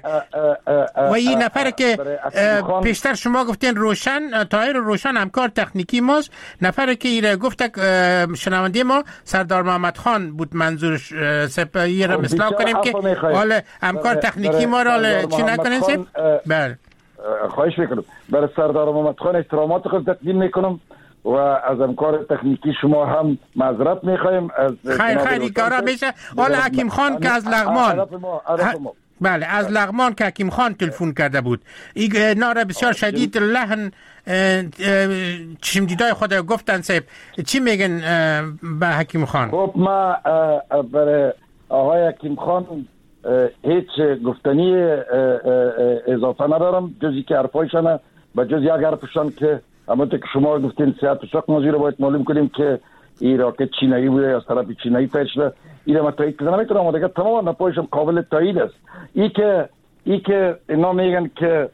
و این نفر که پیشتر شما گفتین روشن طاهر روشن همکار تکنیکی ماست، نفر که ایره گفتک شنونده ما سردار محمد خان بود منظورش سپایی را مثلا کنیم که حالا همکار تکنیکی ما را چی نکنیم سیب؟ بله خواهش میکنم. برای سردار محمد خان احترامات خود تقدیم میکنم و از همکار تکنیکی شما هم معذرت میخوایم. خیر خیلی کارا میشه. حالا حکیم خان که از لغمان بله از لغمان که حکیم خان تلفن کرده بود این ناره بسیار شدید لحن چشم دیدای خود گفتن صاحب چی میگن به حکیم خان؟ خب ما برای آقای حکیم خان هیچ گفتنی اضافه ندارم جزی که حرفایشانه و جز یک حرفشان که همونطور که شما گفتین سیاحت و ساق موضوع رو باید معلوم کنیم که این راکت چینایی بوده از طرف چینایی تایید شده. این رو من تایید کنم نمیتونم و دیگه تمام نپایشم قابل تایید است. این که این که اینا میگن که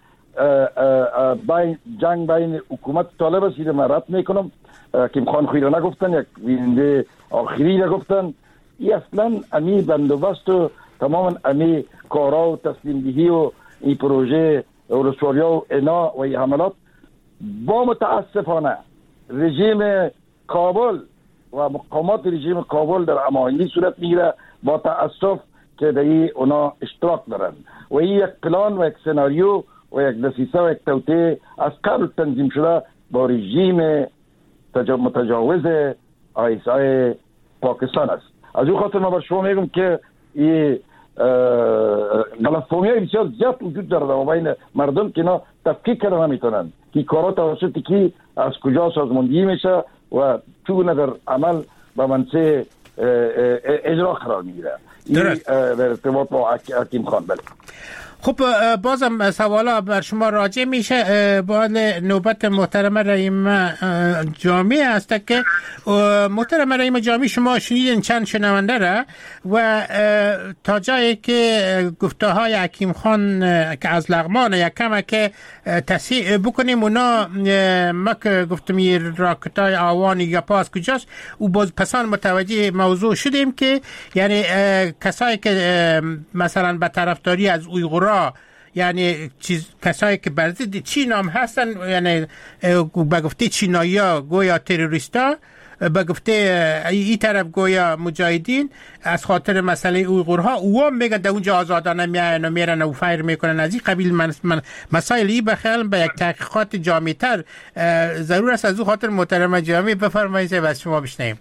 بین جنگ بین حکومت طالب است این رو من رد میکنم. حکیم خان خوی رو نگفتن، یک وینده آخری رو گفتن. این اصلا امی بندوبست و تمام امی کارا و تسلیم دهی و این پروژه ولسوالیا و اینا و این حملات با متاسفانه رژیم کابل و مقامات رژیم کابل در امایلی صورت میگیره با تاسف که در اونا اشتراک دارن و این یک پلان و یک سناریو و یک دسیسه و یک توطئه از قبل تنظیم شده با رژیم متجاوز آیسای پاکستان است. از اون خاطر ما بر شما میگم که این غلط‌فهمی های بسیار زیاد وجود داره و بین مردم که اینا تفکیک کردن نمیتونن که کارا توسط کی از کجا سازماندهی میشه و چگونه در عمل به منصه اجرا قرار میگیره. این در ارتباط با حکیم خان. بله. خب بازم سوالا بر شما راجع میشه. بعد نوبت محترم رحیم جامی است که محترم رحیم جامی شما شنیدین چند شنونده را و تا جایی که گفته های حکیم خان که از لغمان یک کم که تصحیح بکنیم اونا ما که گفتم این راکت های آوانی یا پاس کجاست و باز پسان متوجه موضوع شدیم که یعنی کسایی که مثلا به طرفداری از اویغورا یعنی چیز کسایی که بر ضد چین هم هستن یعنی به گفته چینایی‌ها گویا تروریستا به گفته این طرف گویا مجاهدین از خاطر مسئله اویغورها او هم میگن در اونجا آزادانه میاین و میرن و فایر میکنن از این قبیل من من مسائلی بخیال به یک تحقیقات جامع‌تر ضرور است. از اون خاطر محترم جامی بفرمایید و از شما بشنویم.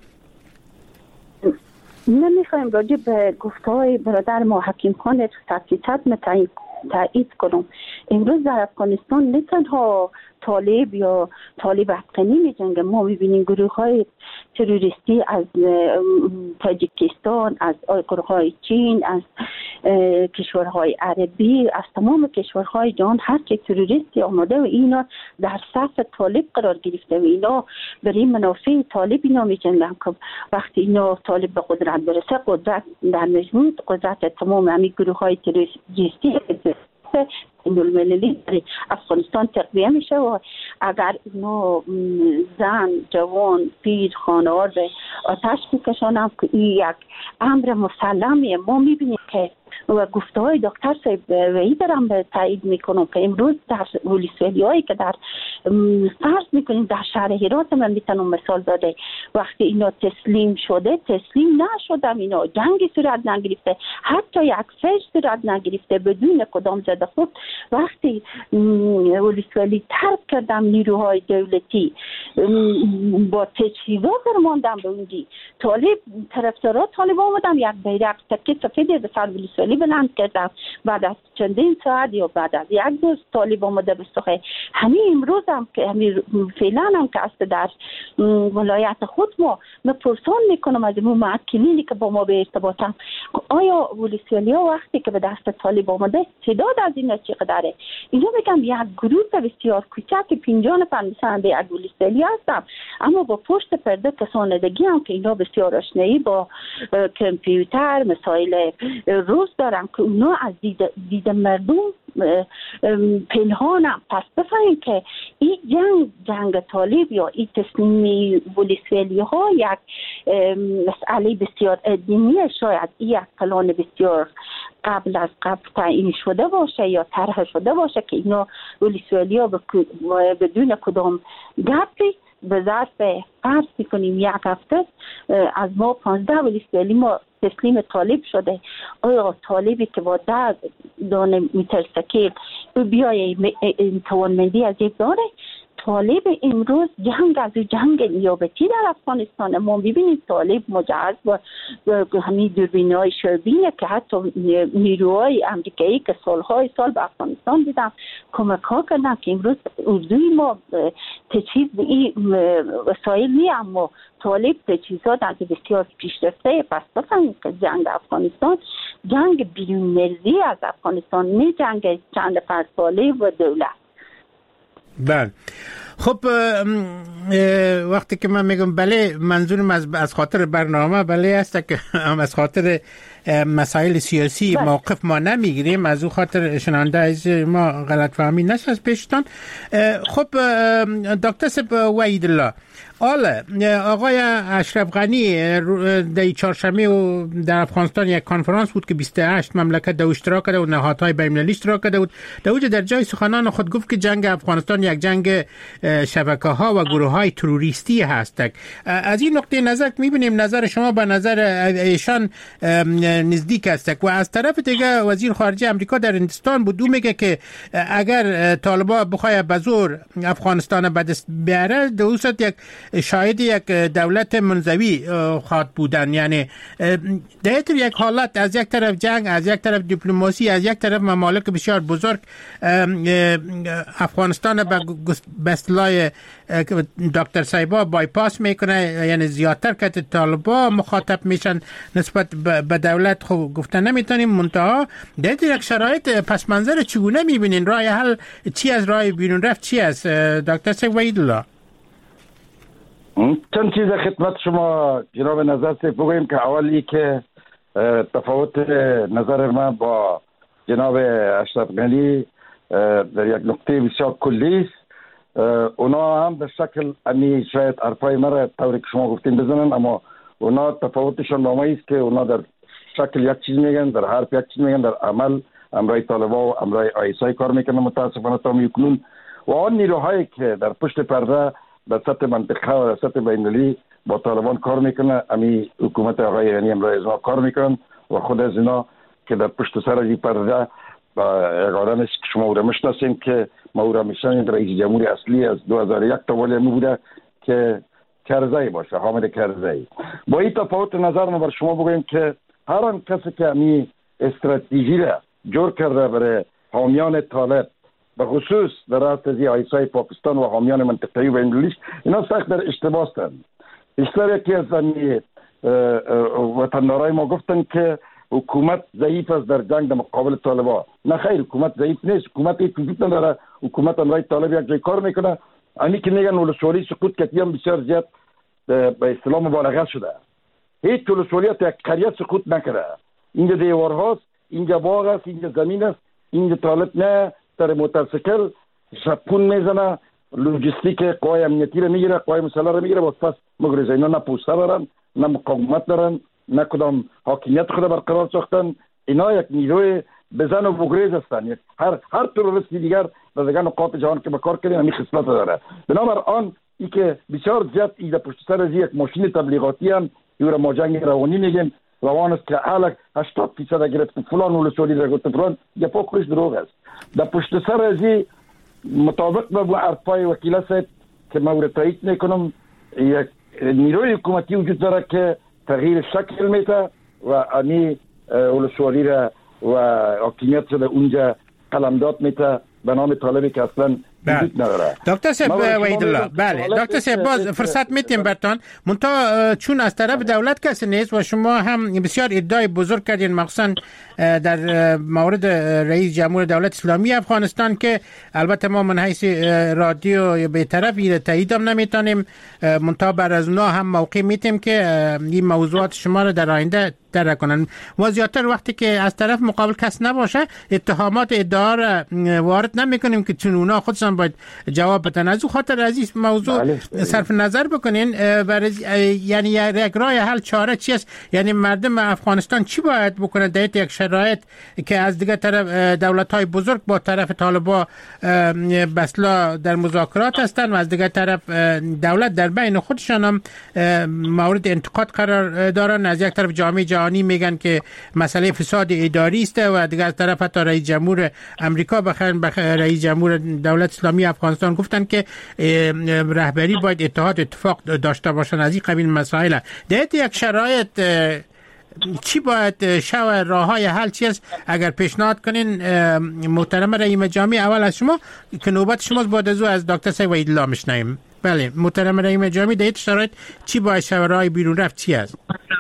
نمیخوایم راجع به گفته‌های برادر ما حکیم خان تفصیلات متعین تایید کنم. امروز در افغانستان نه تنها طالب یا طالب افغانی می جنگه، ما میبینیم گروه های تروریستی از تاجیکستان، از گروه های چین، از کشورهای عربی، از تمام کشورهای جهان هر چه تروریستی آمده و اینا در صف طالب قرار گرفته و اینا برای منافع طالب اینا می جنگن که وقتی اینا طالب به قدرت برسه قدرت در مجموع قدرت تمام همین گروه های تروریستی این المللی در افغانستان تقویه میشه و اگر اینا زن، جوان، پیر، خانوار به آتش میکشانم که این یک امر مسلمیه. ما میبینیم که و گفته های دکتر صاحب وی دارم به تایید میکنم که امروز در ولسوالی هایی که در فرض میکنیم در شهر هرات من میتونم مثال داده وقتی اینا تسلیم شده تسلیم نشدم، اینا جنگی صورت نگرفته، حتی یک فش صورت نگرفته بدون کدام زده خود وقتی ولسوالی ترک کردم نیروهای دولتی با تجهیزات درماندم به اونجی طالب طرفدارا طالب آمدم یک بیرق تکه سفیدی به سر ولسوالی بلند کردم بعد از چندین ساعت یا بعد از یک روز طالب آمده بستخه همین امروز هم که همین فعلا هم که است در ولایت خود ما من پرسان میکنم از اون معکلینی که با ما به ارتباطم آیا ولسوالی ها وقتی که به دست طالب آمده تعداد از اینا چقدره؟ اینا میگم یک گروه بسیار کوچک پنجاه نفر مثلا به یک ولسوالی هستم اما با پشت پرده کساندگی هم که اینا بسیار آشنایی با کامپیوتر مسائل روز دارم که اونا از دید, دید مردم پنهانم. پس بفهمیم که این جنگ جنگ طالب یا این تسلیمی ولسوالی ها یک مسئله بسیار دینی، شاید این یک پلان بسیار قبل از قبل تعیین شده باشه یا طرح شده باشه که اینا ولسوالی ها بدون کدام گپی به ظرف فرض میکنیم یک هفته از ما پانزده ولسوالی ما تسلیم طالب شده. آیا طالبی که با ده دانه متر سکیل بیای توانمندی از یک داره؟ طالب امروز جنگ از جنگ نیابتی در افغانستان ما ببینید طالب مجهز با همین دوربین‌های شوربینه که حتی نیروهای امریکایی که سالهای سال به افغانستان دیدم کمک ها کردن که امروز اردوی ما تجهیز به این وسایل نی اما طالب تجهیزات از بسیار پیشرفته. پس بفهمید که جنگ افغانستان جنگ بیرون مرزی از افغانستان نه جنگ چند نفر طالب و دولت. بله خب وقتی که من میگم بله منظورم از از خاطر برنامه بله است که از خاطر مسائل سیاسی بله. موقف ما نمیگیریم از اون خاطر شنونده از ما غلط فهمی نشه از پیشتان. خب دکتر صاحب وحید الله حالا آقای اشرف غنی در چهارشنبه و در افغانستان یک کنفرانس بود که بیست و هشت مملکت در اشتراک کرده و نهادهای بین‌المللی اشتراک کرده بود. در اوج در جای سخنان خود گفت که جنگ افغانستان یک جنگ شبکه ها و گروه های تروریستی هست. از این نقطه نظر می‌بینیم نظر شما به نظر ایشان نزدیک است و از طرف دیگه وزیر خارجه امریکا در هندوستان بود، میگه که اگر طالبان بخواد به زور افغانستان به دست بیاره دوست یک شاید یک دولت منزوی خواهد بودن. یعنی در یک حالت از یک طرف جنگ، از یک طرف دیپلماسی، از یک طرف ممالک بسیار بزرگ افغانستان به اصطلاح دکتر سایبا بایپاس میکنه، یعنی زیادتر که طالبان مخاطب میشن نسبت به دولت. خب گفتن نمیتونیم منتها در یک شرایط پس منظر چگونه میبینین؟ راه حل چی از راه بیرون رفت چی است دکتر سید وحیدالله؟ چند چیز خدمت شما جناب نظر سے بگویم که اولی که تفاوت نظر من با جناب اشرف غنی در یک نقطه بسیار کلی است. اونا هم به شکل امی شاید حرفای مرا طوری که شما گفتین بزنن، اما اونا تفاوتشون با ما است که اونا در شکل یک چیز میگن، در حرف یک چیز میگن، در عمل امرای طالبا و امرای آیسای کار میکنن متاسفانه تا میکنون. و آن نیروهایی که در پشت پرده در سطح منطقه و در سطح بین‌المللی با طالبان کار میکنه، امی حکومت آقای غنی امرای از کار میکنن و خود از اینا که در پشت سر این پرده یک آدم است که شما او را میشناسین که ما او را میشناسیم رئیس جمهور اصلی از دو هزار و یک تا ولی بوده که کرزی باشه، حامد کرزی. با این تفاوت نظر ما بر شما بگویم که هر آن کسی که امی استراتژی را جور کرده برای حامیان طالب به خصوص در راست از آیسای پاکستان و حامیان منطقه‌ای و بین‌المللی، اینا سخت در اشتباه هستند. بیشتر یکی از وطندارای ما گفتن که حکومت ضعیف است در جنگ در مقابل طالبان. نه خیر، حکومت ضعیف نیست، حکومت یک وجود نداره. حکومت امرای طالب یک جای کار میکنه. امی که میگن ولسوالی سقوط کردن بسیار زیاد به اصطلاح مبالغه شده. هیچ ولسوالیت یک قریه سقوط نکرده. اینجا دیوارهاست، اینجا باغ است، اینجا زمین است، اینجا طالب نه در موتورسیکل شپون میزنه، لوجستیک قوای امنیتی رو میگیره، قوای مسلح رو میگیره، باز پس مگریزه. اینا نه پوسته دارن، نه مقاومت دارن، نه کدام حاکمیت خود برقرار ساختن. اینا یک نیروی بزن و بگریز هستن. هر هر تروریستی دیگر در دیگر نقاط جهان که به کار کردن همین خصلت داره. بنابراین ای که بسیار زیاد ایده پشت سر از یک ماشین تبلیغاتی هم یورا ما جنگ روانی میگیم روان است که حالا هشتاد درصد گرفت فلان ولسوالی را گفت فلان، یا پاکش دروغ است. در پشت سر از مطابق با حرفای وکیل صاحب که ما تایید میکنم، یک نیروی حکومتی وجود داره که تغییر شکل میده و امی ولسوالی را و حاکمیت را اونجا قلمداد میده به نام طالبی که اصلا وجود نداره. دکتر صاحب وحیدالله، بله دکتر صاحب باز فرصت میتیم برتان منتها چون از طرف دولت کسی نیست و شما هم بسیار ادعای بزرگ کردین مخصوصا در مورد رئیس جمهور دولت اسلامی افغانستان که البته ما من حیث رادیو به طرفی تایید هم نمیتونیم، منتها بر از اونا هم موقع میتیم که این موضوعات شما رو در آینده درک کنن و زیادتر وقتی که از طرف مقابل کس نباشه اتهامات ادعا را وارد نمیکنیم که چون اونا خودشان باید جواب بدن. از اون خاطر عزیز موضوع بله. صرف نظر بکنین یعنی یک راه حل چاره چی است؟ یعنی مردم افغانستان چی باید بکنه در یک شرایط که از دیگه طرف دولت‌های بزرگ با طرف طالبان بسلا در مذاکرات هستن و از دیگه طرف دولت در بین خودشان هم مورد انتقاد قرار دارن. از یک طرف جامعه جهانی میگن که مسئله فساد اداری است و دیگه از طرف حتی رئیس جمهور امریکا بخیر بخیر رئیس جمهور دولت اسلامی افغانستان گفتن که رهبری باید اتحاد اتفاق داشته باشن. از این قبیل مسائل در یک شرایط چی باید شو راه های حل چی است؟ اگر پیشنهاد کنین محترم رحیم جامی اول از شما که نوبت شماست، بعد از او از دکتر سید وحیدالله میشنویم. بله محترم رحیم جامی در این شرایط چی باید شو راه بیرون رفت چی است؟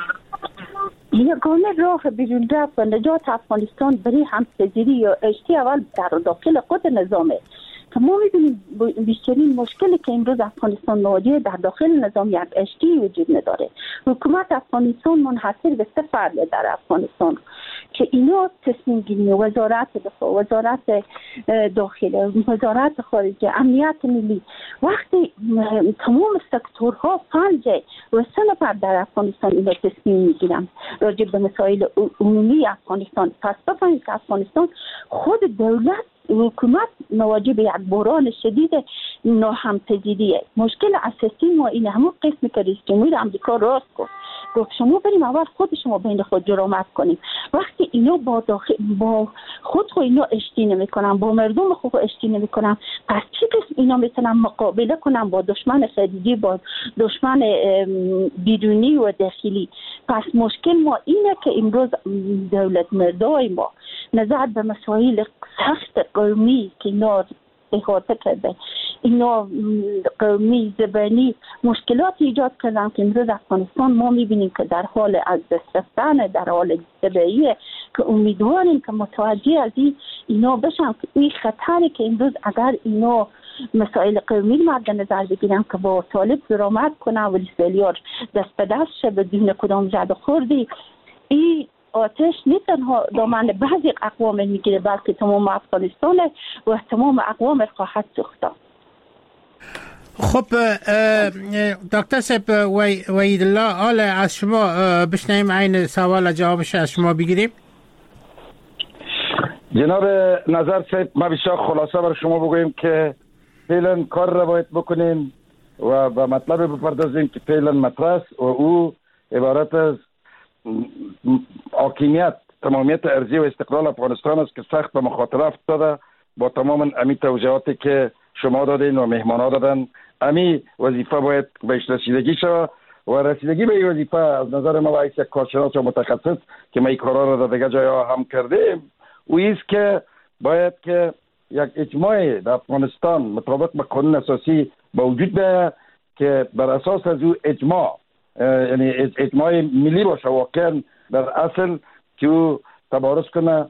یگانه راه بیرون رفت و نجات افغانستان برای همپذیری یا اشتی اول در داخل خود نظامه که ما می‌بینیم بیشترین مشکلی که امروز افغانستان مواجه در داخل نظام یک اشتی وجود نداره. حکومت افغانستان منحصر به سه فرد در افغانستان که اینا تصمیم گیری وزارت دفاع، وزارت داخله، وزارت خارجه، امنیت ملی، وقتی تمام سکتورها پنج و سه نفر در افغانستان اینا تصمیم میگیرن راجع به مسائل عمومی افغانستان، پس بفهمید که افغانستان خود دولت حکومت مواجه به یک بحران شدید ناهمپذیریه. مشکل اساسی ما اینه. همون قسمی که رئیس جمهور آمریکا راست گفت، گفت شما بریم اول خود شما بین خود جرامت کنیم. وقتی اینا با داخل با خود خود اینا اشتی نمیکنن، با مردم خود اشتی نمیکنن، پس چی قسم اینا میتونن مقابله کنن با دشمن خارجی، با دشمن بیرونی و داخلی؟ پس مشکل ما اینه که امروز دولت مردای ما نظر به مسائل سخت قومی که اینا احاطه کرده، اینا قومی زبانی مشکلات ایجاد کردن که امروز افغانستان ما میبینیم که در حال از دست رفتن، در حال تبعیه، که امیدواریم که متوجه از این اینا بشن که این خطری که امروز اگر اینا مسائل قومی مد نظر بگیرن که با طالب درآمد کنن و اسرائیلی‌ها دست به دست شه بدون کدام زد خوردی، این آتش نه تنها دامن بعضی اقوام میگیره بلکه تمام افغانستان و تمام اقوام خواهد سوخت. خب دکتر صاحب وحید الله، حالا از شما بشنیم این سوال جوابش از شما بگیریم. جناب نظر صاحب، ما بسیار خلاصه بر شما بگویم که فعلا کار را باید بکنیم و به مطلب بپردازیم که فعلا مطرح است و او عبارت از حاکمیت، تمامیت ارضی و استقلال افغانستان است که سخت به مخاطره افتاده با تمام امی توضیحاتی که شما دادین و مهمانا دادن. امی وظیفه باید بهش رسیدگی شود و رسیدگی به این وظیفه از نظر ما باید یک کارشناس و متخصص که ما این کارا را در دیگه جاها هم کردیم، او ایست که باید که یک اجماع در افغانستان مطابق به قانون اساسی به وجود بیاید که بر اساس از او اجماع، یعنی اجماع ملی باشه واقعا در اصل که او تبارز کنه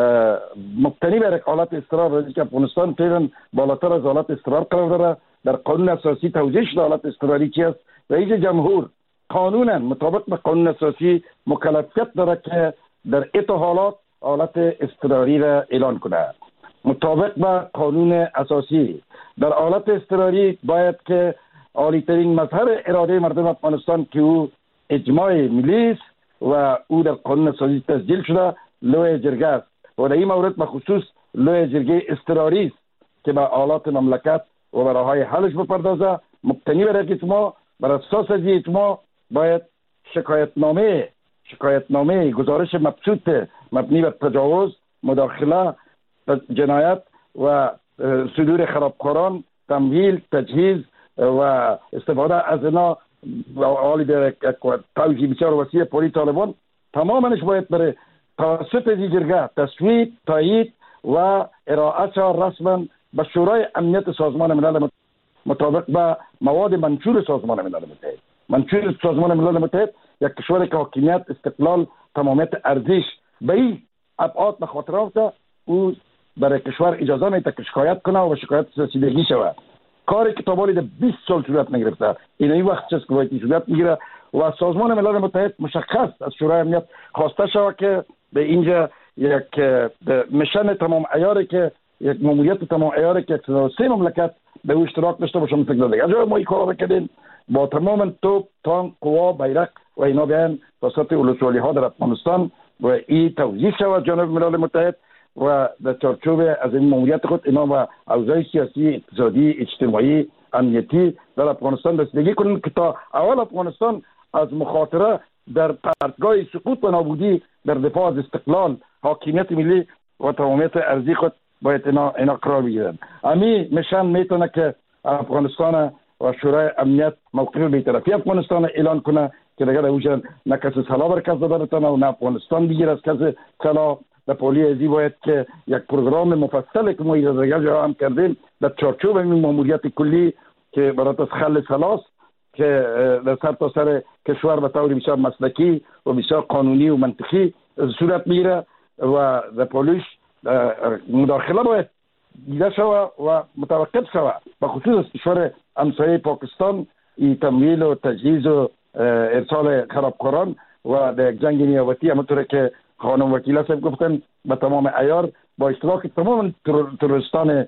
مبتنی بر حالت اضطرار، رازی که افغانستان فعلا بالاتر از حالت اضطرار قرار داره. در قانون اساسی توضیح شده حالت اضطراری چی است. رئیس جمهور قانونا مطابق به قانون اساسی مکلفیت داره که در ایت حالات حالت اضطراری را اعلان کنه. مطابق به قانون اساسی در حالت اضطراری باید که عالی ترین مظهر اراده مردم افغانستان که او اجماع ملی است و او در قانون اساسی تسجیل شده لوی جرگه است و در این مورد بخصوص لوی جرگه اضطراری است که به حالات مملکت و به راههای حلش بپردازه. مبتنی بر اجماع، بر اساس از اجماع باید شکایتنامه شکایتنامه گزارش مبسوط مبنی بر تجاوز، مداخله، جنایت و صدور خرابکاران، تمویل، تجهیز و استفاده از اینا حالی در توجیه بسیار وسیع پولی طالبان، تمامش باید بره توسط این جرگه تصویب، تایید و ارائه رسما به شورای امنیت سازمان ملل مطابق به مواد منشور سازمان ملل متحد. منشور سازمان ملل متحد یک کشوری که حاکمیت، استقلال، تمامیت ارزش به این ابعاد به خاطر آورده، او برای کشور اجازه میده که شکایت کنه و شکایت رسیدگی شود. کاری که تا بالای بیست سال صورت نگرفته، این این وقت چیست که باید صورت میگیره و سازمان ملل متحد مشخص از شورای امنیت خواسته شود که به اینجا یک مشن تمام عیاری که یک ماموریت تمام عیاری که سه مملکت به او اشتراک داشته باشن فکر دیگه. اجازه ما این کارا رو کردیم با تمام توپ، تانک، قوا، بیرق و اینا بیان توسط ولسوالی ها در افغانستان و این توضیح شود جانب ملل متحد و در چارچوب از این ماموریت خود اینا و اوضاع سیاسی، اقتصادی، اجتماعی، امنیتی در افغانستان رسیدگی کنند که تا اول افغانستان از مخاطره در پرتگاه سقوط و نابودی در دفاع از استقلال، حاکمیت ملی و تمامیت ارضی خود باید اینا, اینا قرار بگیرن. امی مشن میتونه که افغانستان و شورای امنیت موقف بی‌طرفی افغانستان اعلان کنه که دیگه اوجن نه کسی سلا بر کس دادن و نه افغانستان بگیر از کسی سلا. در پولی ازی باید که یک پروگرام مفصل که ما ایجاد دیگر هم کردیم در چارچوب این ماموریت کلی که برای از خل سلاس که در سر تا سر کشور به طور بسیار مسلکی و بسیار قانونی و منطقی صورت میگیره و در پولیش مداخله باید دیده شود و متوقف شود. به خصوص از کشور همسایه پاکستان این تمویل و تجهیز و ارسال خرابکاران و در جنگ نیابتی همونطور که خانم وکیله صاحب گفتن به تمام عیار با اشتراک تمام تروریستان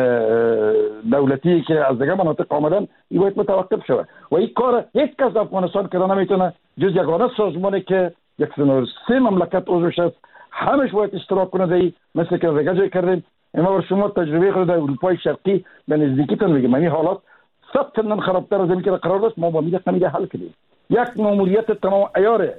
دولتی که از دیگه مناطق آمدن این باید متوقف شود و این کار هیچ کس افغانستان کرده نمیتونه جز یگانه سازمانی که صد و سه مملکت عضوش است همش باید اشتراک کنه در مثل که دیگه جای کردیم. اما بر شما تجربه خود در اروپای شرقی به نزدیکیتون میگم این حالات صد چندان خرابتر از این که قرار داشت ما با میده نمیده حل کردیم. یک ماموریت تمام عیاره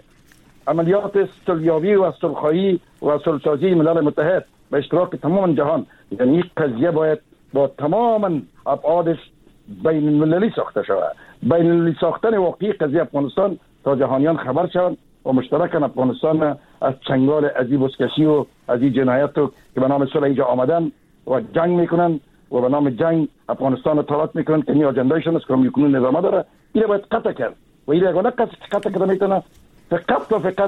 عملیات صلح‌یابی و صلح‌خواهی و صلح‌سازی ملل متحد به اشتراک تمام جهان، یعنی این قضیه باید با تمام ابعادش بین المللی ساخته شود. بین المللی ساختن واقعی قضیه افغانستان تا جهانیان خبر شوند و مشترکاً افغانستان از چنگال عذیب اسکشی و از این جنایت که به نام صلح اینجا آمدن و جنگ میکنن و به نام جنگ افغانستان رو تلاش میکنن که این اجندایشون است که میکنن نظامه داره، این باید قطع کرد و این یگانه قطع کرده میتونه فقط و فقط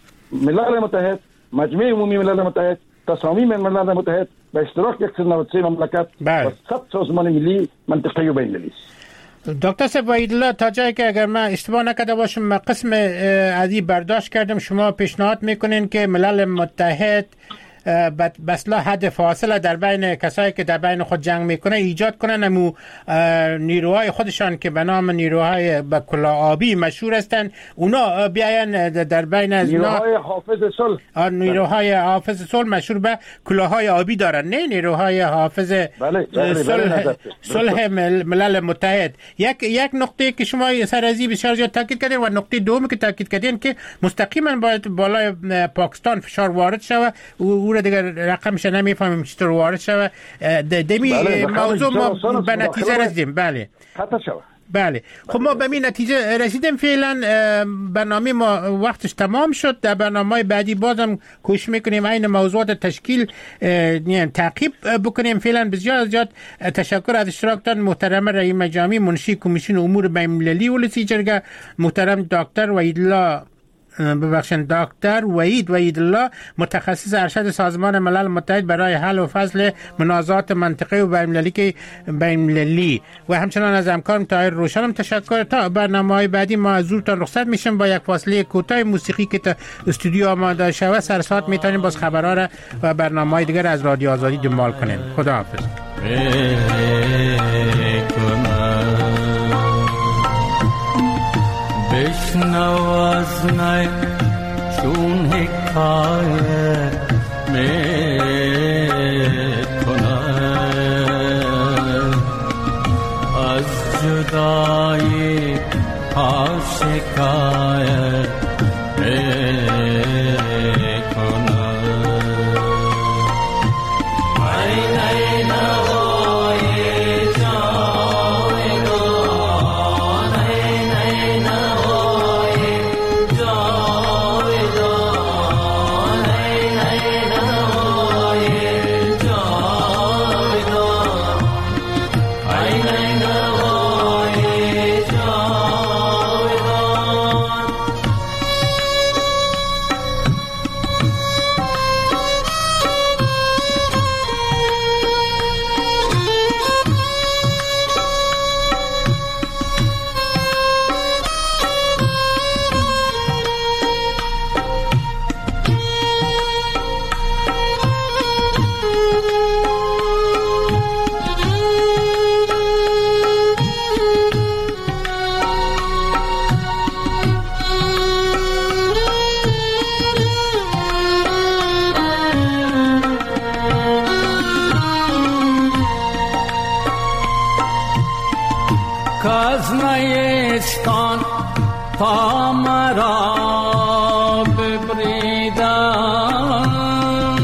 ملل متحد، مجمع عمومی ملل متحد، تصامیم ملل متحد به اشتراک صد و نود و سه مملکت و صد سازمان ملی منطقه‌ای و بین‌المللی. دکتر صاحب وحیدالله تا جایی که اگر من اشتباه نکرده باشم قسم از این برداشت کردم شما پیشنهاد میکنین که ملل متحد به اصطلاح حد فاصله در بین کسایی که در بین خود جنگ میکنه ایجاد کنن، امو نیروهای خودشان که به نام نیروهای به کلاه آبی مشهور هستند اونا بیاین در بین از نیروهای حافظ صلح، نیروهای حافظ صلح مشهور به کلاهای آبی دارن، نه نیروهای حافظ بله بله صلح, بله صلح ملل متحد. یک یک نقطه که شما سر ازی بسیار زیاد تاکید کردین و نقطه دوم که تاکید کردین که مستقیما باید بالای پاکستان فشار وارد شود، او دیگر رقمش نمیفهمیم چطور وارد شود. دمی بله موضوع ما به نتیجه رسیدیم. بله خطا شود. بله خب ما به این نتیجه رسیدیم. فعلا برنامه ما وقتش تمام شد. در برنامه بعدی بازم کوشش میکنیم این موضوعات تشکیل یعنی تعقیب بکنیم. فعلا بسیار زیاد تشکر از اشتراکتان محترم رئیس مجامی منشی کمیسیون امور بین‌المللی ولسی جرگه محترم دکتر وحیدالله ببخشید دکتر وحید وحیدالله متخصص ارشد سازمان ملل متحد برای حل و فصل منازعات منطقه و بین‌المللی که بین‌المللی و همچنان از همکارم طاهر روشنم تشکر. تا برنامه‌های بعدی ما زودتر رخصت میشیم با یک فاصله کوتاه موسیقی که تا استودیو آماده شود. سر ساعت میتونیم باز خبرها را و برنامه‌های دیگر از رادیو آزادی دنبال کنیم. خداحافظ. بشنو از من چون حکایت میکنم از جدایی ها شکایت میکنم. این این هوای جاودان، این این هوای جاودان، این این هوای جاودان، این این هوای جاودان. کاز نیستان تا مرا ببریدن،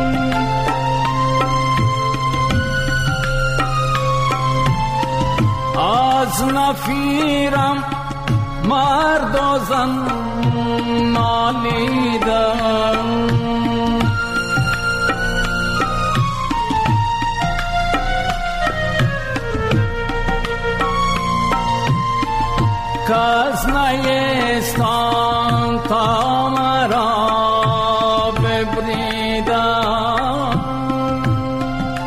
از نفیرم مرد و زن نالیدن. کاز نیستان